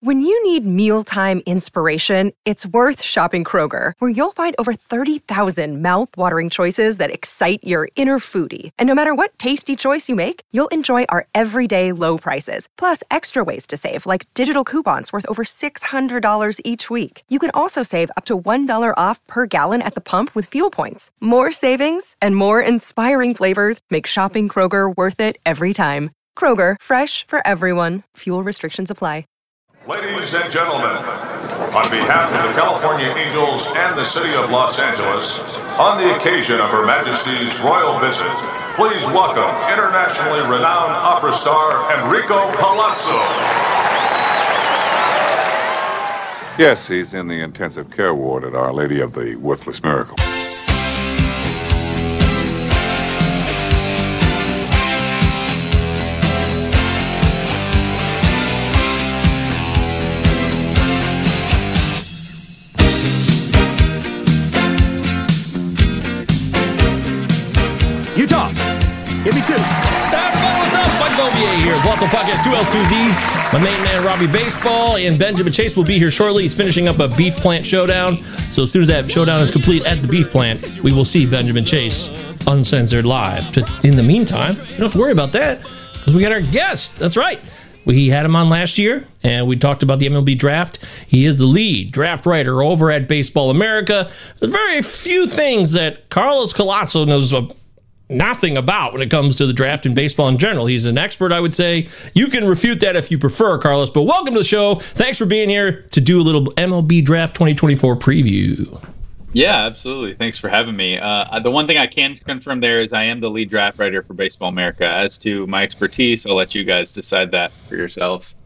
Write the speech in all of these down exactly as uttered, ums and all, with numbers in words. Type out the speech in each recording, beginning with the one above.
When you need mealtime inspiration, it's worth shopping Kroger, where you'll find over thirty thousand mouth-watering choices that excite your inner foodie. And no matter what tasty choice you make, you'll enjoy our everyday low prices, plus extra ways to save, like digital coupons worth over six hundred dollars each week. You can also save up to one dollar off per gallon at the pump with fuel points. More savings and more inspiring flavors make shopping Kroger worth it every time. Kroger, fresh for everyone. Fuel restrictions apply. Ladies and gentlemen, on behalf of the California Angels and the city of Los Angeles, on the occasion of Her Majesty's royal visit, please welcome internationally renowned opera star Enrico Palazzo. Yes, he's in the intensive care ward at Our Lady of the Worthless Miracle. Utah, give me two. Everybody, what's up? Mike Govier here. Blossom Podcast, two L's, two Z's. My main man, Robbie Baseball, and Benjamin Chase will be here shortly. He's finishing up a beef plant showdown. So as soon as that showdown is complete at the beef plant, we will see Benjamin Chase uncensored live. But in the meantime, you don't have to worry about that because we got our guest. That's right. We had him on last year, and we talked about the M L B draft. He is the lead draft writer over at Baseball America. There's very few things that Carlos Collazo knows about. Nothing about when it comes to the draft and baseball in general. He's an expert, I would say. You can refute that if you prefer, Carlos, but welcome to the show. Thanks for being here to do a little M L B Draft twenty twenty-four preview. Yeah, absolutely. Thanks for having me. Uh, the one thing I can confirm there is I am the lead draft writer for Baseball America. As to my expertise, I'll let you guys decide that for yourselves.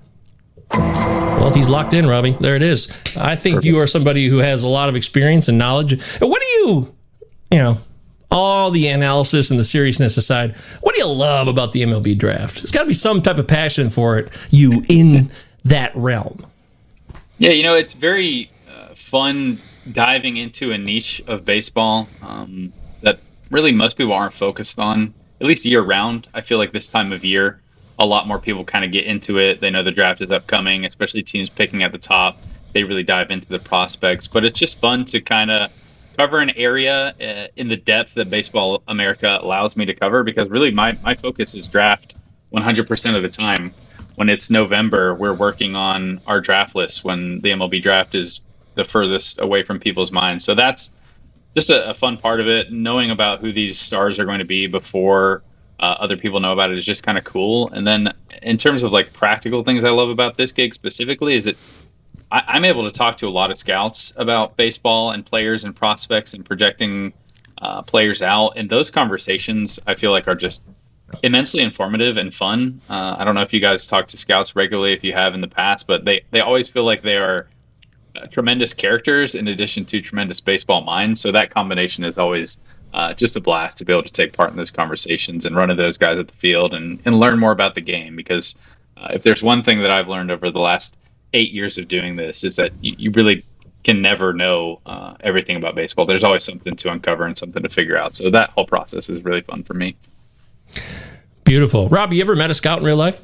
Well, he's locked in, Robbie. There it is. I think Perfect. You are somebody who has a lot of experience and knowledge. What do you, you know, all the analysis and the seriousness aside, what do you love about the M L B draft? There's got to be some type of passion for it, you in that realm. Yeah, you know, it's very uh, fun diving into a niche of baseball um, that really most people aren't focused on, at least year round. I feel like this time of year, a lot more people kind of get into it. They know the draft is upcoming, especially teams picking at the top. They really dive into the prospects, but it's just fun to kind of cover an area uh, in the depth that Baseball America allows me to cover, because really my, my focus is draft one hundred percent of the time. When it's November, we're working on our draft list when the M L B draft is the furthest away from people's minds. So that's just a, a fun part of it. Knowing about who these stars are going to be before uh, other people know about it is just kind of cool. And then in terms of like practical things I love about this gig specifically is that I, I'm able to talk to a lot of scouts about baseball and players and prospects and projecting uh, players out. And those conversations I feel like are just immensely informative and fun. Uh, I don't know if you guys talk to scouts regularly, if you have in the past, but they, they always feel like they are uh, tremendous characters in addition to tremendous baseball minds. So that combination is always uh, just a blast to be able to take part in those conversations and run into those guys at the field and, and learn more about the game. Because uh, if there's one thing that I've learned over the last eight years of doing this is that you, you really can never know uh, everything about baseball. There's always something to uncover and something to figure out. So that whole process is really fun for me. Beautiful. Rob, you ever met a scout in real life?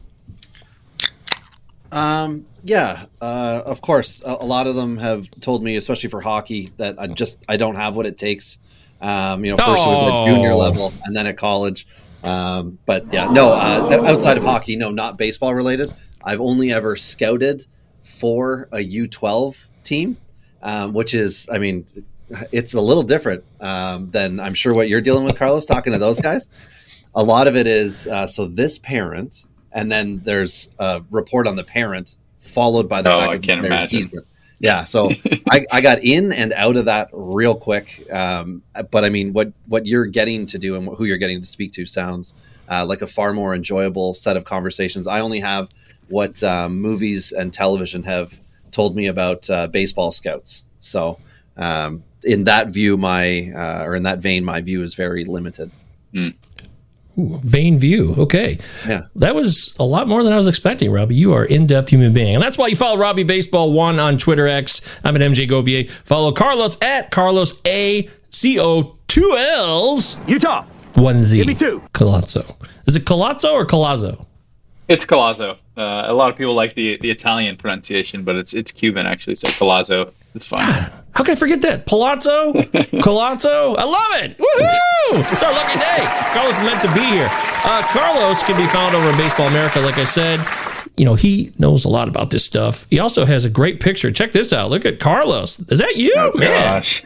Um, yeah, uh, of course. A, a lot of them have told me, especially for hockey, that I just I don't have what it takes. Um, you know, first oh. it was at junior level and then at college. Um, but yeah, no, uh, outside of hockey, no, not baseball related. I've only ever scouted for a U twelve team, um, which is, I mean, it's a little different um, than I'm sure what you're dealing with, Carlos, talking to those guys. A lot of it is, uh, so this parent, and then there's a report on the parent, followed by the oh, fact I that can't there's imagine. decent. Yeah, so I, I got in and out of that real quick. Um, but I mean, what, what you're getting to do and who you're getting to speak to sounds uh, like a far more enjoyable set of conversations. I only have what um, movies and television have told me about uh, baseball scouts. So um, in that view, my uh, or in that vein, my view is very limited. Mm. Ooh, vain view. Okay. Yeah. That was a lot more than I was expecting, Robbie. You are an in-depth human being. And that's why you follow Robbie Baseball one on Twitter X. I'm at M J Govier. Follow Carlos at Carlos A C O two L's. Utah. One Z. Give me two. Colazzo. Is it Colazzo or Colazzo? It's Collazo. Uh, a lot of people like the the Italian pronunciation, but it's it's Cuban actually. So Collazo is fine. God, how can I forget that? Palazzo, Collazo. I love it. Woohoo! It's our lucky day. Carlos is meant to be here. Uh, Carlos can be found over in Baseball America. Like I said, you know, he knows a lot about this stuff. He also has a great picture. Check this out. Look at Carlos. Is that you, oh, man? Gosh.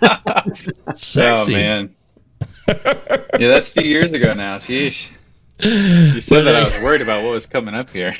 Sexy. Oh man. Yeah, that's a few years ago now. Sheesh. You said that I was worried about what was coming up here.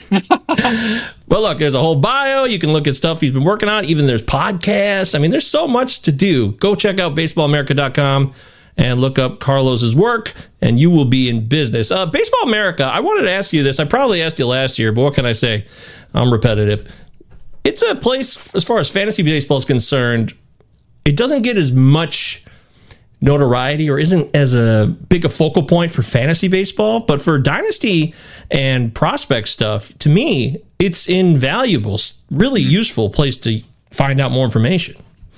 Well, look, there's a whole bio. You can look at stuff he's been working on. Even there's podcasts. I mean, there's so much to do. Go check out baseball america dot com and look up Carlos's work, and you will be in business. Uh, Baseball America, I wanted to ask you this. I probably asked you last year, but what can I say? I'm repetitive. It's a place, as far as fantasy baseball is concerned, it doesn't get as much notoriety or isn't as a big a focal point for fantasy baseball, but for dynasty and prospect stuff, to me, it's invaluable, really useful place to find out more information.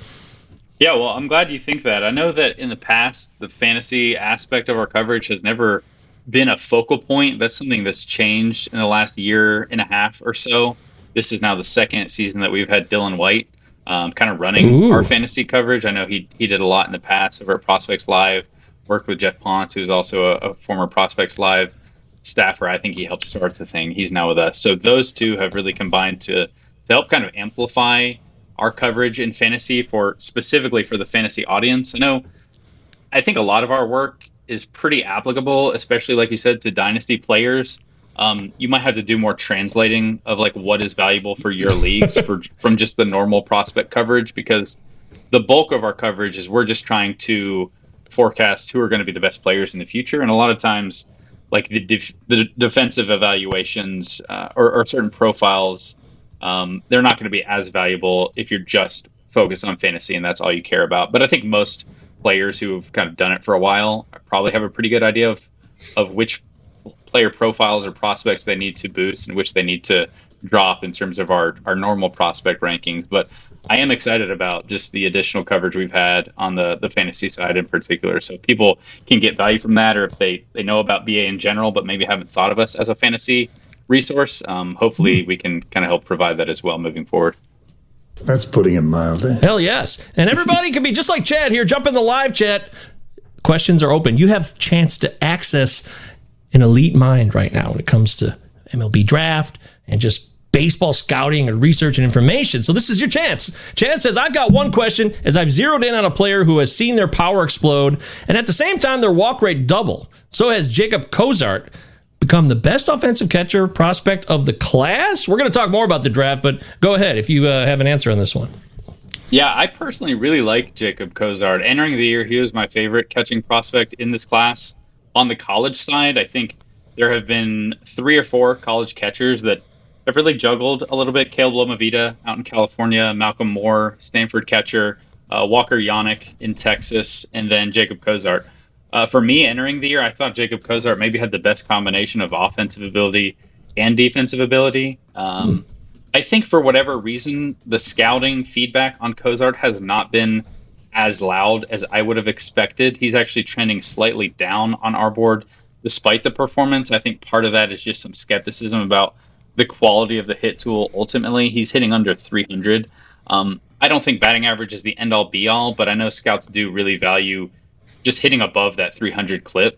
Yeah, well, I'm glad you think that. I know that in the past, the fantasy aspect of our coverage has never been a focal point. That's something that's changed in the last year and a half or so. This is now the second season that we've had Dylan White Um, kind of running Ooh. our fantasy coverage. I know he he did a lot in the past over at Prospects Live, worked with Jeff Ponce, who's also a, a former Prospects Live staffer. I think he helped start the thing. He's now with us. So those two have really combined to, to help kind of amplify our coverage in fantasy for specifically for the fantasy audience. I know, I think a lot of our work is pretty applicable, especially like you said, to dynasty players. Um, you might have to do more translating of like what is valuable for your leagues for from just the normal prospect coverage, because the bulk of our coverage is we're just trying to forecast who are going to be the best players in the future. And a lot of times, like the def- the defensive evaluations uh, or, or certain profiles, um, they're not going to be as valuable if you're just focused on fantasy and that's all you care about. But I think most players who have kind of done it for a while probably have a pretty good idea of of which player profiles or prospects they need to boost and which they need to drop in terms of our, our normal prospect rankings. But I am excited about just the additional coverage we've had on the, the fantasy side in particular. So people can get value from that, or if they, they know about B A in general, but maybe haven't thought of us as a fantasy resource, um, hopefully we can kind of help provide that as well moving forward. That's putting it mildly. Hell yes. And everybody can be just like Chad here. Jump in the live chat. Questions are open. You have a chance to access an elite mind right now when it comes to M L B draft and just baseball scouting and research and information. So this is your chance. Chad says, I've got one question as I've zeroed in on a player who has seen their power explode and at the same time their walk rate double. So has Jacob Cozart become the best offensive catcher prospect of the class? We're going to talk more about the draft, but go ahead if you uh, have an answer on this one. Yeah, I personally really like Jacob Cozart. Entering the year, he was my favorite catching prospect in this class. On the college side, I think there have been three or four college catchers that have really juggled a little bit. Caleb Lomavita out in California, Malcolm Moore, Stanford catcher, uh, Walker Yannick in Texas, and then Jacob Cozart. Uh, for me, entering the year, I thought Jacob Cozart maybe had the best combination of offensive ability and defensive ability. Um, mm. I think for whatever reason, the scouting feedback on Cozart has not been as loud as I would have expected. He's actually trending slightly down on our board despite the performance. I think part of that is just some skepticism about the quality of the hit tool. Ultimately, he's hitting under three hundred. Um, I don't think batting average is the end-all be-all, but I know scouts do really value just hitting above that three hundred clip.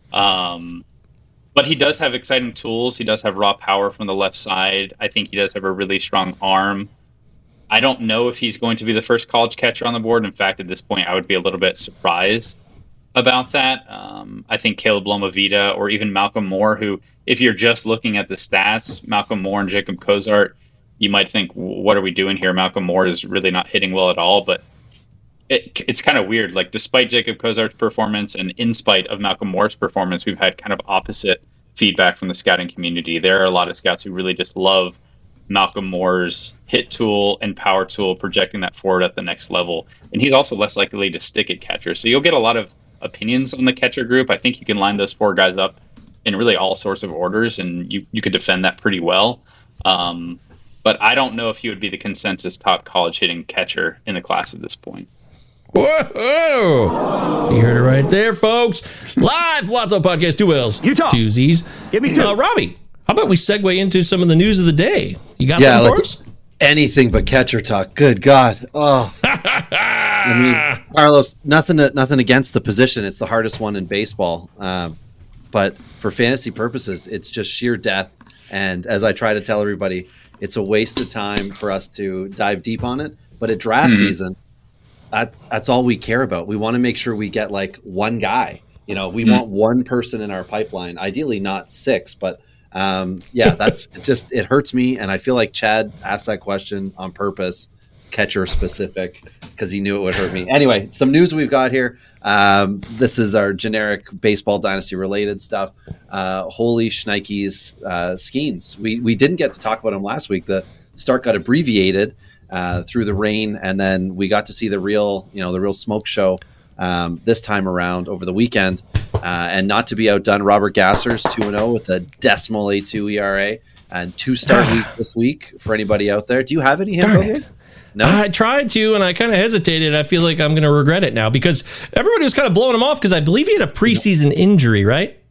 Um, but he does have exciting tools. He does have raw power from the left side. I think he does have a really strong arm. I don't know if he's going to be the first college catcher on the board. In fact, at this point, I would be a little bit surprised about that. Um, I think Caleb Lomavita or even Malcolm Moore, who, if you're just looking at the stats, Malcolm Moore and Jacob Cozart, you might think, what are we doing here? Malcolm Moore is really not hitting well at all. But it, it's kind of weird. Like, despite Jacob Cozart's performance and in spite of Malcolm Moore's performance, we've had kind of opposite feedback from the scouting community. There are a lot of scouts who really just love Malcolm Moore's hit tool and power tool, projecting that forward at the next level. And he's also less likely to stick at catcher. So you'll get a lot of opinions on the catcher group. I think you can line those four guys up in really all sorts of orders, and you, you could defend that pretty well. Um, but I don't know if he would be the consensus top college hitting catcher in the class at this point. Whoa! You heard it right there, folks. Live Palazzo Podcast, two L's, Utah. two Z's. Give me two. Uh, Robbie, How about we segue into some of the news of the day? You got yeah, something like for us? Anything but catcher talk. Good God. Oh. I mean, Carlos, nothing to, nothing against the position. It's the hardest one in baseball. Um, but for fantasy purposes, it's just sheer death. And as I try to tell everybody, it's a waste of time for us to dive deep on it. But at draft mm-hmm. season, that, that's all we care about. We want to make sure we get like one guy. You know, we mm-hmm. want one person in our pipeline, ideally not six, but um, yeah, that's it just, it hurts me. And I feel like Chad asked that question on purpose, catcher specific, because he knew it would hurt me. Anyway, some news we've got here. Um, this is our generic baseball dynasty related stuff. Uh, holy shnikes, uh, Skeens. We, we didn't get to talk about him last week. The start got abbreviated uh, through the rain. And then we got to see the real, you know, the real smoke show um, this time around over the weekend. Uh, and not to be outdone, Robert Gasser's two and oh with a decimal A two E R A and two start week this week for anybody out there. Do you have any him? No, I tried to, and I kind of hesitated. I feel like I'm going to regret it now because everybody was kind of blowing him off because I believe he had a preseason injury, right?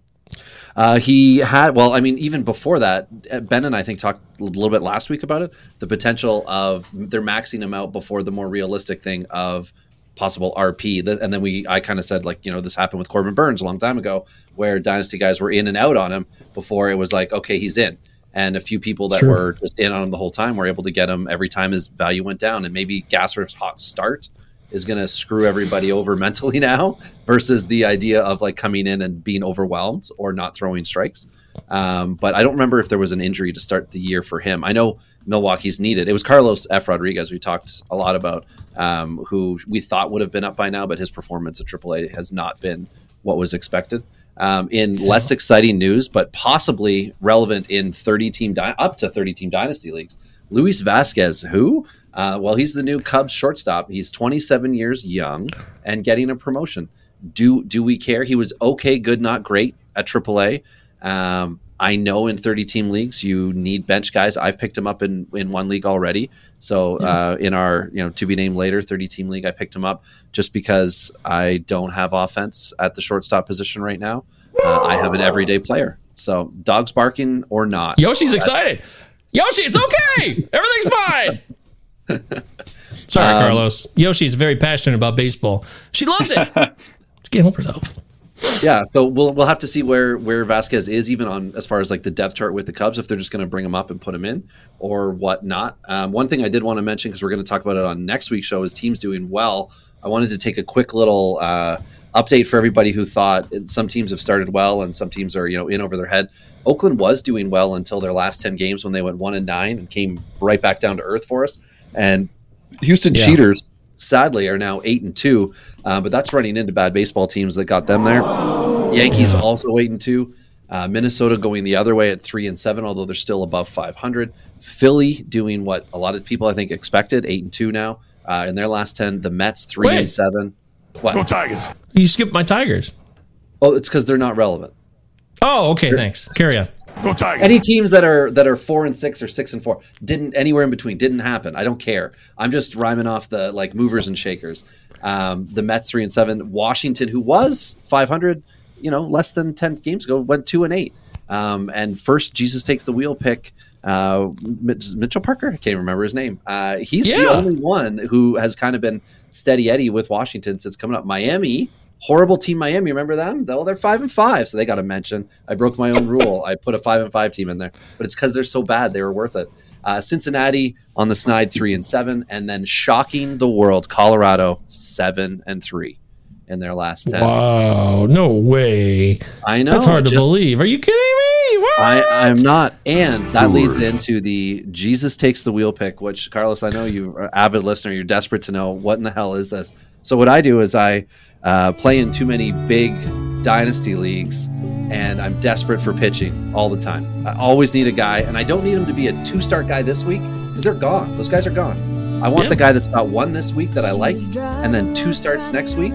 Uh, he had, well, I mean, even before that, Ben and I think talked a little bit last week about it, the potential of they're maxing him out before the more realistic thing of possible R P. And then we, I kind of said, like, you know, this happened with Corbin Burns a long time ago where dynasty guys were in and out on him before it was like, okay, he's in. And a few people that sure. were just in on him the whole time were able to get him every time his value went down. And maybe Gasser's hot start is going to screw everybody over mentally now versus the idea of like coming in and being overwhelmed or not throwing strikes. Um, but I don't remember if there was an injury to start the year for him. I know Milwaukee's needed. It was Carlos F. Rodriguez we talked a lot about, um, who we thought would have been up by now, but his performance at triple A has not been what was expected. Um, in less exciting news, but possibly relevant in thirty team di- up to thirty team dynasty leagues, Luis Vasquez, who, uh, well, he's the new Cubs shortstop. He's twenty-seven years young and getting a promotion. Do do we care? He was okay, good, not great at triple A. Um, I know in thirty team leagues you need bench guys. I've picked him up in, in one league already. So uh, in our, you know, to be named later thirty team league, I picked him up just because I don't have offense at the shortstop position right now. Uh, I have an everyday player. So dogs barking or not. Yoshi's excited. Yoshi, it's okay. Everything's fine. Sorry, um, Carlos. Yoshi's very passionate about baseball. She loves it. She can't help herself. Yeah, so we'll we'll have to see where where Vasquez is, even on as far as like the depth chart with the Cubs, if they're just going to bring him up and put him in or whatnot. Um, one thing I did want to mention, because we're going to talk about it on next week's show, is teams doing well. I wanted to take a quick little uh, update for everybody who thought some teams have started well and some teams are, you know, in over their head. Oakland was doing well until their last ten games when they went one and nine and came right back down to earth for us. And Houston yeah. Cheaters, sadly, are now eight and two, uh, but that's running into bad baseball teams that got them there. Yankees yeah. also eight and two. Uh, Minnesota going the other way at three and seven, although they're still above five hundred. Philly doing what a lot of people I think expected, eight and two now uh, in their last ten. The Mets three Wait. and seven. What? Go Tigers! You skipped my Tigers. Oh, it's because they're not relevant. Oh, okay. They're, thanks. Carry on. Go Tigers! Any teams that are that are four and six or six and four didn't anywhere in between didn't happen. I don't care. I'm just rhyming off the like movers and shakers. Um, the Mets three and seven. Washington, who was five hundred, you know, less than ten games ago, went two and eight. Um, and first, Jesus takes the wheel pick. Uh, Mitchell Parker, I can't remember his name. Uh, he's yeah. the only one who has kind of been steady Eddie with Washington since coming up. Miami. Horrible team, Miami. Remember them? Well, they're five and five, so they got a mention. I broke my own rule. I put a five and five team in there, but it's because they're so bad. They were worth it. Uh, Cincinnati on the snide, three and seven, and then shocking the world, Colorado seven and three in their last ten. Wow, no way! I know that's hard to just, believe. Are you kidding me? What? I, I'm not, and that leads into the Jesus takes the wheel pick, which Carlos, I know you're an avid listener. You're desperate to know what in the hell is this. So what I do is I. Uh, play in too many big dynasty leagues, and I'm desperate for pitching all the time. I always need a guy, and I don't need him to be a two-start guy this week because they're gone. Those guys are gone. I want yeah. the guy that's got one this week that I like, and then two starts next week.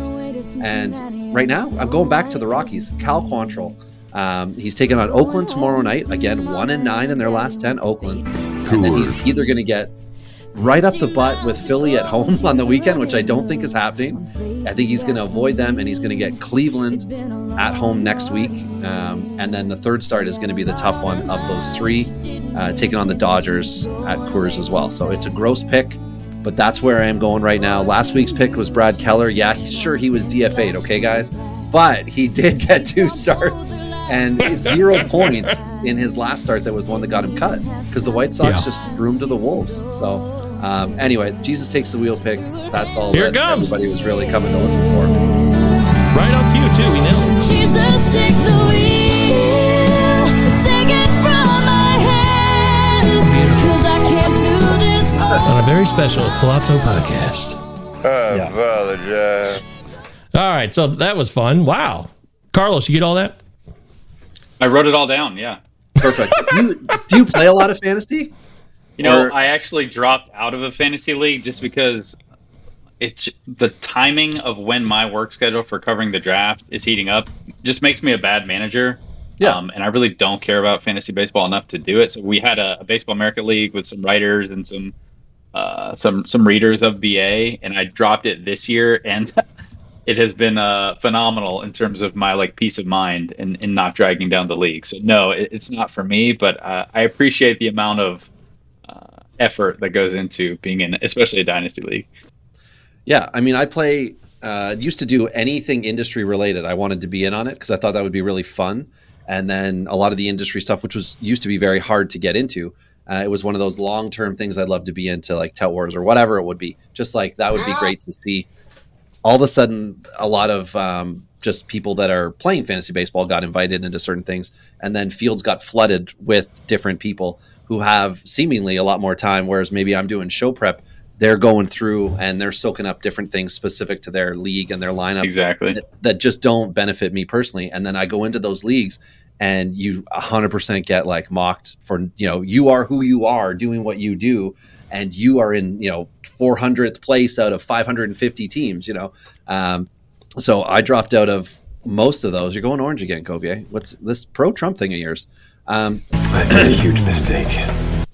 And right now, I'm going back to the Rockies. Cal Quantrill. Um, he's taking on Oakland tomorrow night. Again, one and nine in their last ten. Oakland, and then he's either going to get right up the butt with Philly at home on the weekend, which I don't think is happening. I think he's going to avoid them, and he's going to get Cleveland at home next week. Um, and then the third start is going to be the tough one of those three, uh, taking on the Dodgers at Coors as well. So it's a gross pick, but that's where I am going right now. Last week's pick was Brad Keller. Yeah, he, sure, he was D F A'd, okay, guys? But he did get two starts and zero points in his last start. That was the one that got him cut because the White Sox yeah. just threw him to the Wolves. So um, anyway, Jesus takes the wheel pick. That's all Here that everybody was really coming to listen for. Right on to you, too. We nailed it. Jesus, take the wheel. Take it from my hands. Because I can't do this all. On a very special Palazzo podcast. I Yeah. apologize. All right, so that was fun. Wow. Carlos, you get all that? I wrote it all down. Yeah. Perfect. do, you, do you play a lot of fantasy? You know, Or- I actually dropped out of a fantasy league just because it the timing of when my work schedule for covering the draft is heating up just makes me a bad manager. Yeah. Um, and I really don't care about fantasy baseball enough to do it. So we had a, a Baseball America League with some writers and some uh, some some readers of B A, and I dropped it this year, and it has been uh, phenomenal in terms of my like peace of mind and, and not dragging down the league. So no, it, it's not for me, but uh, I appreciate the amount of uh, effort that goes into being in, especially a dynasty league. Yeah, I mean, I play, uh, used to do anything industry related. I wanted to be in on it because I thought that would be really fun. And then a lot of the industry stuff, which was used to be very hard to get into, uh, it was one of those long-term things I'd love to be into, like Tout Wars or whatever it would be. Just like that would be great to see. All of a sudden, a lot of um, just people that are playing fantasy baseball got invited into certain things. And then fields got flooded with different people who have seemingly a lot more time, whereas maybe I'm doing show prep. They're going through and they're soaking up different things specific to their league and their lineup Exactly. that, that just don't benefit me personally. And then I go into those leagues and you one hundred percent get like mocked for, you know, you are who you are doing what you do. And you are in, you know, four hundredth place out of five hundred fifty teams, you know. Um, so I dropped out of most of those. You're going orange again, Covier. What's this pro-Trump thing of yours? Um, I made a huge mistake.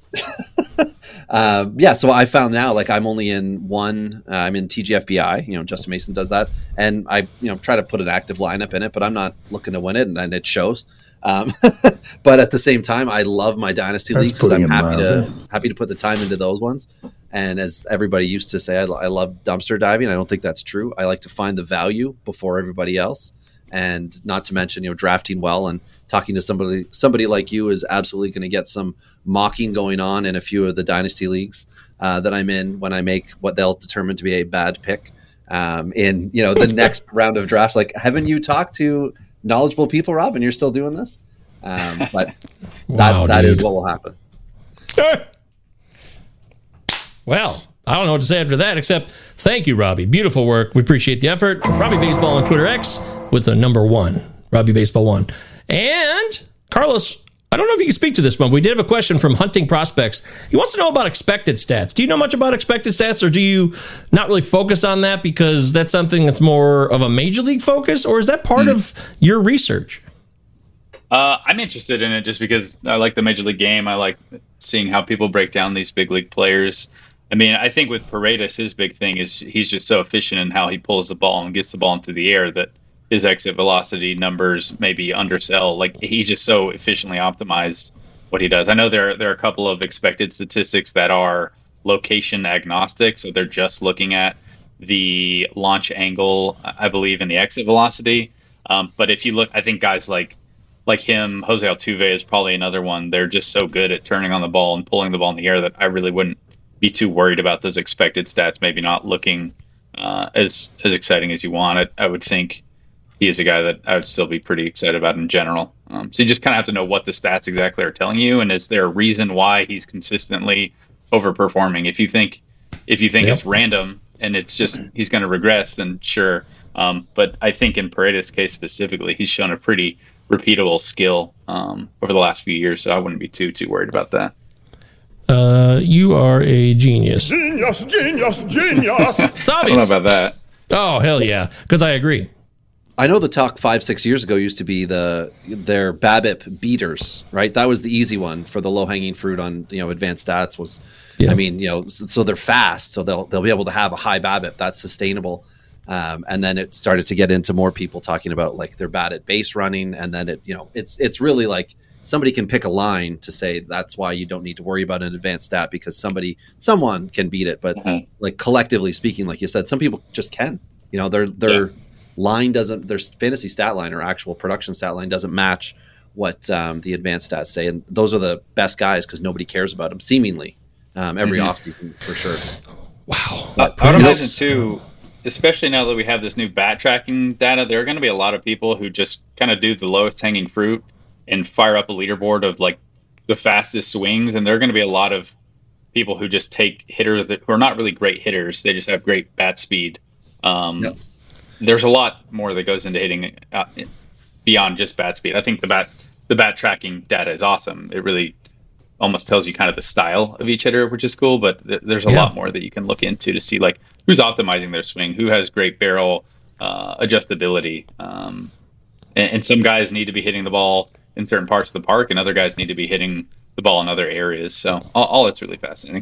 Uh, yeah, so I found now, like, I'm only in one. Uh, I'm in T G F B I. You know, Justin Mason does that, and I, you know, try to put an active lineup in it, but I'm not looking to win it, and, and it shows. Um, but at the same time, I love my dynasty That's leagues because I'm putting it happy to mildly. happy to put the time into those ones. And as everybody used to say, I, I love dumpster diving. I don't think that's true. I like to find the value before everybody else, and not to mention, you know, drafting well and talking to somebody somebody like you is absolutely going to get some mocking going on in a few of the dynasty leagues uh, that I'm in when I make what they'll determine to be a bad pick um, in, you know, the next round of drafts. Like, haven't you talked to knowledgeable people, Rob, and you're still doing this? Um, but Wow, that, that dude. is what will happen. Well, I don't know what to say after that, except thank you, Robbie. Beautiful work. We appreciate the effort. Robbie Baseball on Twitter X with the number one, Robbie Baseball one. And Carlos, I don't know if you can speak to this one. We did have a question from Hunting Prospects. He wants to know about expected stats. Do you know much about expected stats, or do you not really focus on that because that's something that's more of a major league focus, or is that part Hmm. of your research? Uh, I'm interested in it just because I like the major league game. I like seeing how people break down these big league players. I mean, I think with Paredes, his big thing is he's just so efficient in how he pulls the ball and gets the ball into the air that his exit velocity numbers maybe undersell. Like, he just so efficiently optimized what he does. I know there there are a couple of expected statistics that are location agnostic, so they're just looking at the launch angle, I believe, and the exit velocity. Um, but if you look, I think guys like like him, Jose Altuve is probably another one. They're just so good at turning on the ball and pulling the ball in the air that I really wouldn't be too worried about those expected stats maybe not looking uh, as as exciting as you want. I, I would think he is a guy that I would still be pretty excited about in general. Um, so you just kind of have to know what the stats exactly are telling you, and is there a reason why he's consistently overperforming? If you think if you think Yep. it's random and it's just he's going to regress, then sure. Um, but I think in Paredes' case specifically, he's shown a pretty repeatable skill um, over the last few years, so I wouldn't be too too worried about that. Uh, you are a genius. Genius, genius, genius. I don't know about that. Oh, hell yeah, because I agree. I know the talk five, six years ago used to be the their BABIP beaters, right? That was the easy one for the low hanging fruit on you know advanced stats. Was yeah. I mean you know so, so they're fast, so they'll they'll be able to have a high BABIP that's sustainable. Um, and then it started to get into more people talking about like they're bad at base running, and then it you know it's it's really like somebody can pick a line to say that's why you don't need to worry about an advanced stat because somebody someone can beat it, but mm-hmm. like collectively speaking, like you said, some people just can. You know, they're they're yeah. line doesn't their fantasy stat line or actual production stat line doesn't match what um, the advanced stats say, and those are the best guys because nobody cares about them seemingly um, every mm-hmm. offseason for sure. Wow, I, I would imagine too, especially now that we have this new bat tracking data, there are going to be a lot of people who just kind of do the lowest hanging fruit and fire up a leaderboard of like the fastest swings, and there are going to be a lot of people who just take hitters that who are not really great hitters; they just have great bat speed. Um, yep. There's a lot more that goes into hitting uh, beyond just bat speed. I think the bat the bat tracking data is awesome. It really almost tells you kind of the style of each hitter, which is cool. But th- there's a yeah. lot more that you can look into to see like who's optimizing their swing, who has great barrel uh, adjustability, um, and, and some guys need to be hitting the ball in certain parts of the park, and other guys need to be hitting the ball in other areas. So all, all that's really fascinating.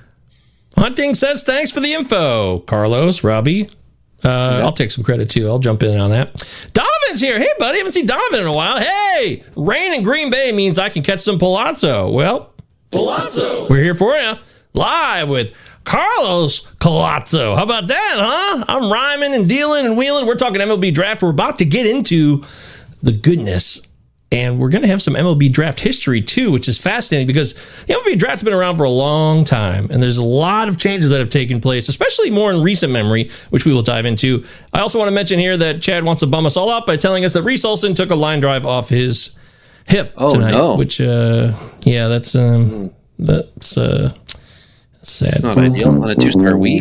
Hunting says thanks for the info, Carlos, Robbie. Uh, yeah. I'll take some credit too. I'll jump in on that. Donovan's here. Hey, buddy, haven't seen Donovan in a while. Hey, rain in Green Bay means I can catch some Palazzo. Well, Palazzo, we're here for you live with Carlos Colazzo. How about that, huh? I'm rhyming and dealing and wheeling. We're talking M L B draft. We're about to get into the goodness. And we're going to have some M L B draft history, too, which is fascinating because the M L B draft's been around for a long time. And there's a lot of changes that have taken place, especially more in recent memory, which we will dive into. I also want to mention here that Chad wants to bum us all out by telling us that Reese Olson took a line drive off his hip oh, tonight. No. Which, uh, yeah, that's, um, that's, uh, that's sad. It's not ideal on a two-star week.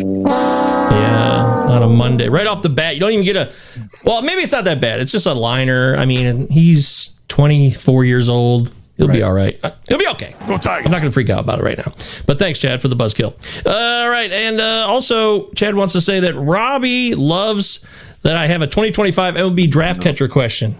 Yeah, on a Monday. Right off the bat. You don't even get a... Well, maybe it's not that bad. It's just a liner. I mean, he's twenty-four years old. He'll right. be all right. He'll be okay. I'm not going to freak out about it right now. But thanks, Chad, for the buzzkill. All right. And uh, also, Chad wants to say that Robbie loves that I have a twenty twenty-five M L B draft catcher question.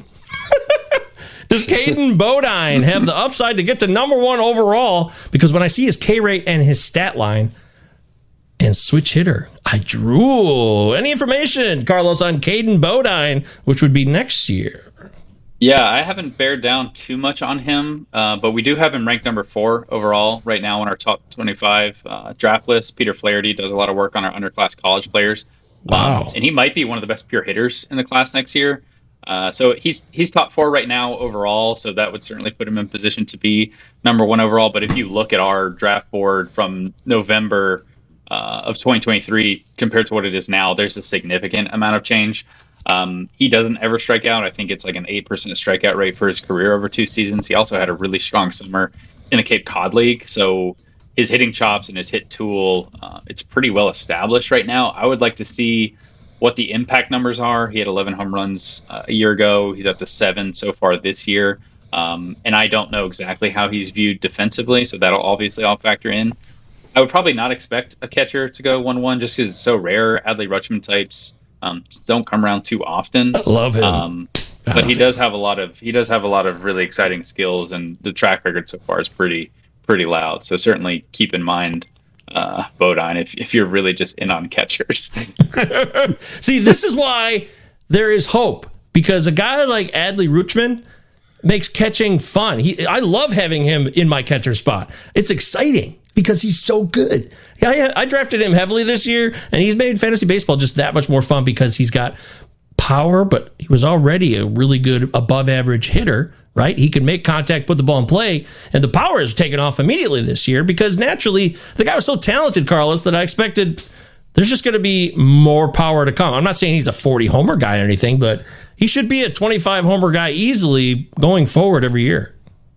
Does Caden Bodine have the upside to get to number one overall? Because when I see his K rate and his stat line and switch hitter, I drool. Any information, Carlos, on Caden Bodine, which would be next year? Yeah, I haven't bared down too much on him, uh, but we do have him ranked number four overall right now in our top twenty-five uh, draft list. Peter Flaherty does a lot of work on our underclass college players. Wow. Um, and he might be one of the best pure hitters in the class next year. Uh, so he's he's top four right now overall, so that would certainly put him in position to be number one overall. But if you look at our draft board from November uh, of twenty twenty-three compared to what it is now, there's a significant amount of change. Um, he doesn't ever strike out. I think it's like an eight percent strikeout rate for his career over two seasons. He also had a really strong summer in the Cape Cod League. So his hitting chops and his hit tool, uh, it's pretty well established right now. I would like to see what the impact numbers are. He had eleven home runs uh, a year ago. He's up to seven so far this year. Um, and I don't know exactly how he's viewed defensively. So that'll obviously all factor in. I would probably not expect a catcher to go one one just because it's so rare. Adley Rutschman types Um, don't come around too often. I love him, um, but he does have a lot of he does have a lot of really exciting skills, and the track record so far is pretty pretty loud. So certainly keep in mind uh, Bodine if if you're really just in on catchers. See, this is why there is hope, because a guy like Adley Rutschman makes catching fun. He, I love having him in my catcher spot. It's exciting because he's so good. Yeah, I, I drafted him heavily this year, and he's made fantasy baseball just that much more fun because he's got power, but he was already a really good above-average hitter, right? He could make contact, put the ball in play, and the power has taken off immediately this year because naturally the guy was so talented, Carlos, that I expected there's just going to be more power to come. I'm not saying he's a forty homer guy or anything, but he should be a twenty-five homer guy easily going forward every year.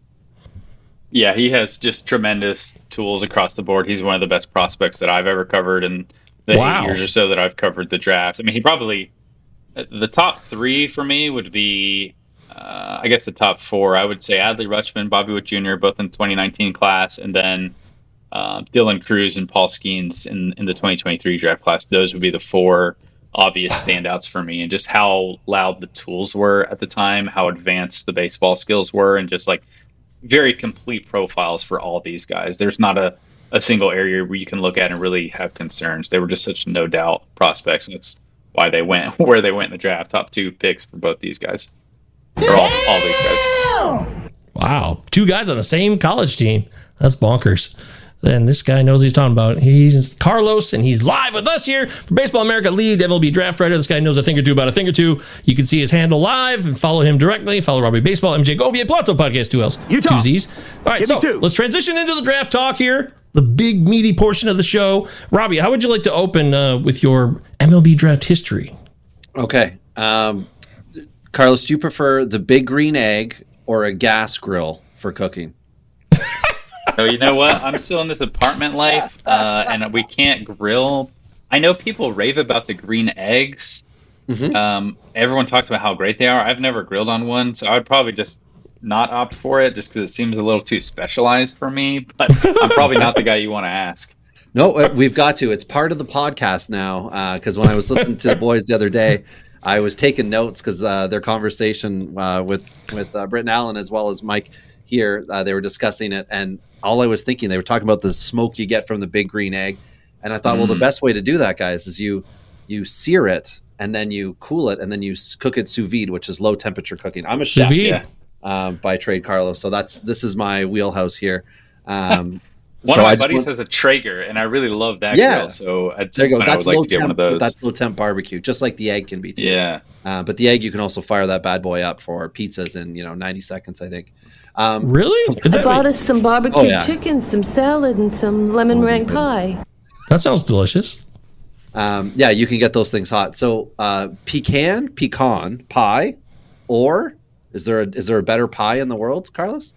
Yeah, he has just tremendous tools across the board. He's one of the best prospects that I've ever covered in the wow. eight years or so that I've covered the draft. I mean, he probably, the top three for me would be, uh, I guess the top four. I would say Adley Rutschman, Bobby Witt Junior, both in the twenty nineteen class, and then uh, Dylan Cruz and Paul Skeens in, in the twenty twenty-three draft class. Those would be the four obvious standouts for me, and just how loud the tools were at the time, how advanced the baseball skills were, and just like very complete profiles for all these guys. There's not a, a single area where you can look at and really have concerns. They were just such no doubt prospects, and that's why they went where they went in the draft. Top two picks for both these guys, or all, all these guys. Wow, two guys on the same college team. That's bonkers. And this guy knows what he's talking about. He's Carlos, and he's live with us here for Baseball America lead M L B draft writer. This guy knows a thing or two about a thing or two. You can see his handle live and follow him directly. Follow Robbie Baseball, M J Govier, Palazzo Podcast, two L's, Utah. two Z's. All right, Give so me two. let's transition into the draft talk here, the big meaty portion of the show. Robbie, how would you like to open uh, with your M L B draft history? Okay. Um, Carlos, do you prefer the big green egg or a gas grill for cooking? So you know what? I'm still in this apartment life, uh, and we can't grill. I know people rave about the green eggs. Mm-hmm. Um, everyone talks about how great they are. I've never grilled on one, so I'd probably just not opt for it, just because it seems a little too specialized for me. But I'm probably not the guy you want to ask. No, uh, we've got to. It's part of the podcast now, because when I was listening to the boys the other day, I was taking notes because uh, their conversation uh, with, with uh, Britton Allen as well as Mike here, uh, they were discussing it, and all I was thinking, they were talking about the smoke you get from the big green egg, and I thought, mm. well, the best way to do that, guys, is you you sear it, and then you cool it, and then you cook it sous vide, which is low temperature cooking. I'm a chef yeah, um, by trade, Carlos, so that's this is my wheelhouse here. Um, one so of my I buddies want, has a Traeger, and I really love that yeah, grill, so at there you go. I That's would low like to get temp, one of those. That's low temp barbecue, just like the egg can be too. Yeah, uh, but the egg you can also fire that bad boy up for pizzas in you know ninety seconds, I think. Um, really? Is I bought us some barbecue oh, yeah. chicken, some salad, and some lemon oh, meringue pie. That sounds delicious. Um, yeah, you can get those things hot. So uh, pecan, pecan pie, or is there a, is there a better pie in the world, Carlos?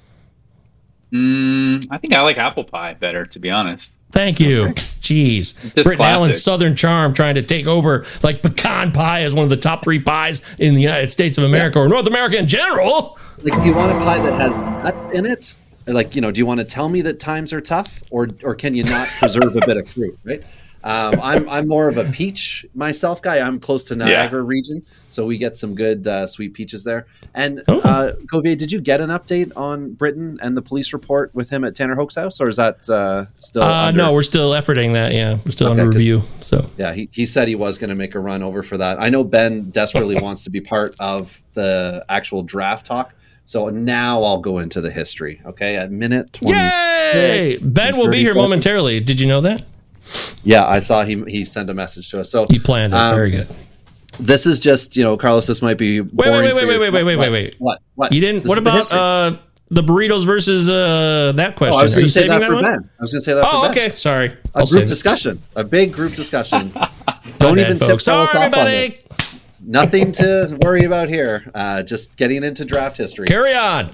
Mm, I think I like apple pie better, to be honest. Thank you. Jeez. Britton Allen's Southern Charm trying to take over like pecan pie as one of the top three pies in the United States of America yeah. or North America in general. Like, do you want a pie that has nuts in it? Or like, you know, do you want to tell me that times are tough, or or can you not preserve a bit of fruit, right? Um, I'm I'm more of a peach myself guy. I'm close to Niagara yeah. region, so we get some good uh, sweet peaches there. And uh, Govier, did you get an update on Britton and the police report with him at Tanner Hoke's house, or is that uh, still? Uh, under... No, we're still efforting that. Yeah, we're still okay, under review. So yeah, he he said he was going to make a run over for that. I know Ben desperately wants to be part of the actual draft talk. So now I'll go into the history. Okay, at minute twenty. Yay! Ben will be here seconds. momentarily. Did you know that? Yeah, I saw he he sent a message to us. So he planned it. Um, Very good. This is just, you know, Carlos, this might be wait, wait, wait, wait, wait, wait, wait, wait, wait. What? What? You didn't. This what about the, uh, the burritos versus uh, that question? Oh, I was going to say that, that for one? Ben. I was going to say that. Oh, for Ben. okay. Sorry. A I'll group discussion, it. a big group discussion. Don't bad, even folks. tip us Sorry, off on everybody. it. Nothing to worry about here. Uh, just getting into draft history. Carry on.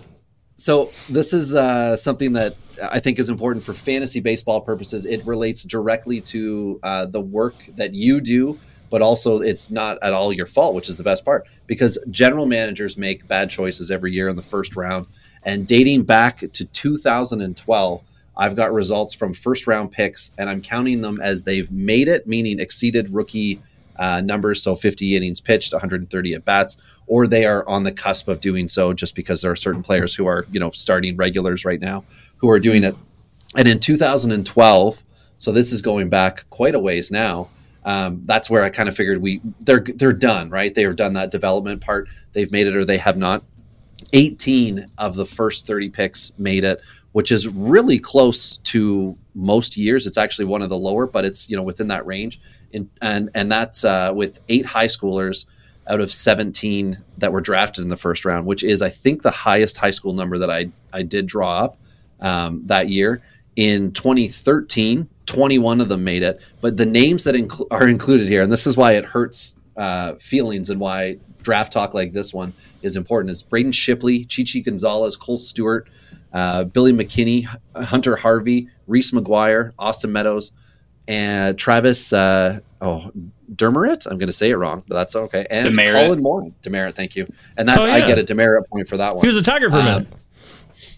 So this is uh, something that I think is important for fantasy baseball purposes. It relates directly to uh, the work that you do, but also it's not at all your fault, which is the best part, because general managers make bad choices every year in the first round. And dating back to two thousand twelve, I've got results from first round picks, and I'm counting them as they've made it, meaning exceeded rookie uh, numbers, so fifty innings pitched, one hundred thirty at bats, or they are on the cusp of doing so, just because there are certain players who are, you know, starting regulars right now who are doing it. And in two thousand twelve, so this is going back quite a ways now, um, that's where I kind of figured we they're they're done, right? They have done that development part. They've made it, or they have not. eighteen of the first thirty picks made it, which is really close to most years. It's actually one of the lower, but it's, you know, within that range. In, and and that's uh, with eight high schoolers out of seventeen that were drafted in the first round, which is, I think, the highest high school number that I, I did draw up um, that year. In twenty thirteen, twenty-one of them made it. But the names that inc- are included here, and this is why it hurts uh, feelings and why draft talk like this one is important, is Braden Shipley, Chichi Gonzalez, Cole Stewart, uh, Billy McKinney, Hunter Harvey, Reese McGuire, Austin Meadows, and Travis uh, oh Demerit. I'm going to say it wrong, but that's okay. And Demerit. Colin Moore. Demerit, thank you. And that's, oh, yeah. I get a demerit point for that one. He was a Tiger for a minute. Um,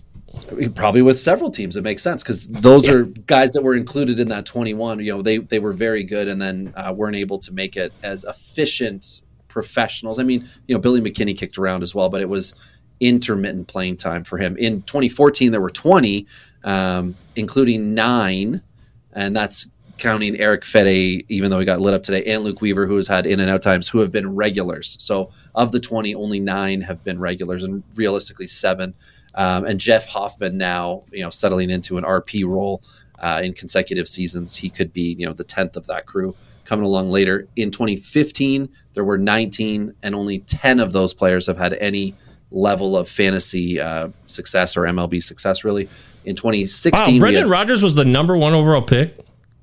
Probably with several teams, it makes sense because those yeah. are guys that were included in that twenty-one. You know, they they were very good, and then uh, weren't able to make it as efficient professionals. I mean, you know, Billy McKinney kicked around as well, but it was intermittent playing time for him. In twenty fourteen, there were twenty, um, including nine, and that's counting Eric Fede, even though he got lit up today, and Luke Weaver, who has had in and out times, who have been regulars. So of the twenty, only nine have been regulars, and realistically seven. Um, and Jeff Hoffman now, you know, settling into an R P role uh, in consecutive seasons. He could be, you know, the tenth of that crew coming along later. In twenty fifteen, there were nineteen, and only ten of those players have had any level of fantasy uh, success or M L B success, really. In twenty sixteen, wow, Brendan had, Rodgers was the number one overall pick.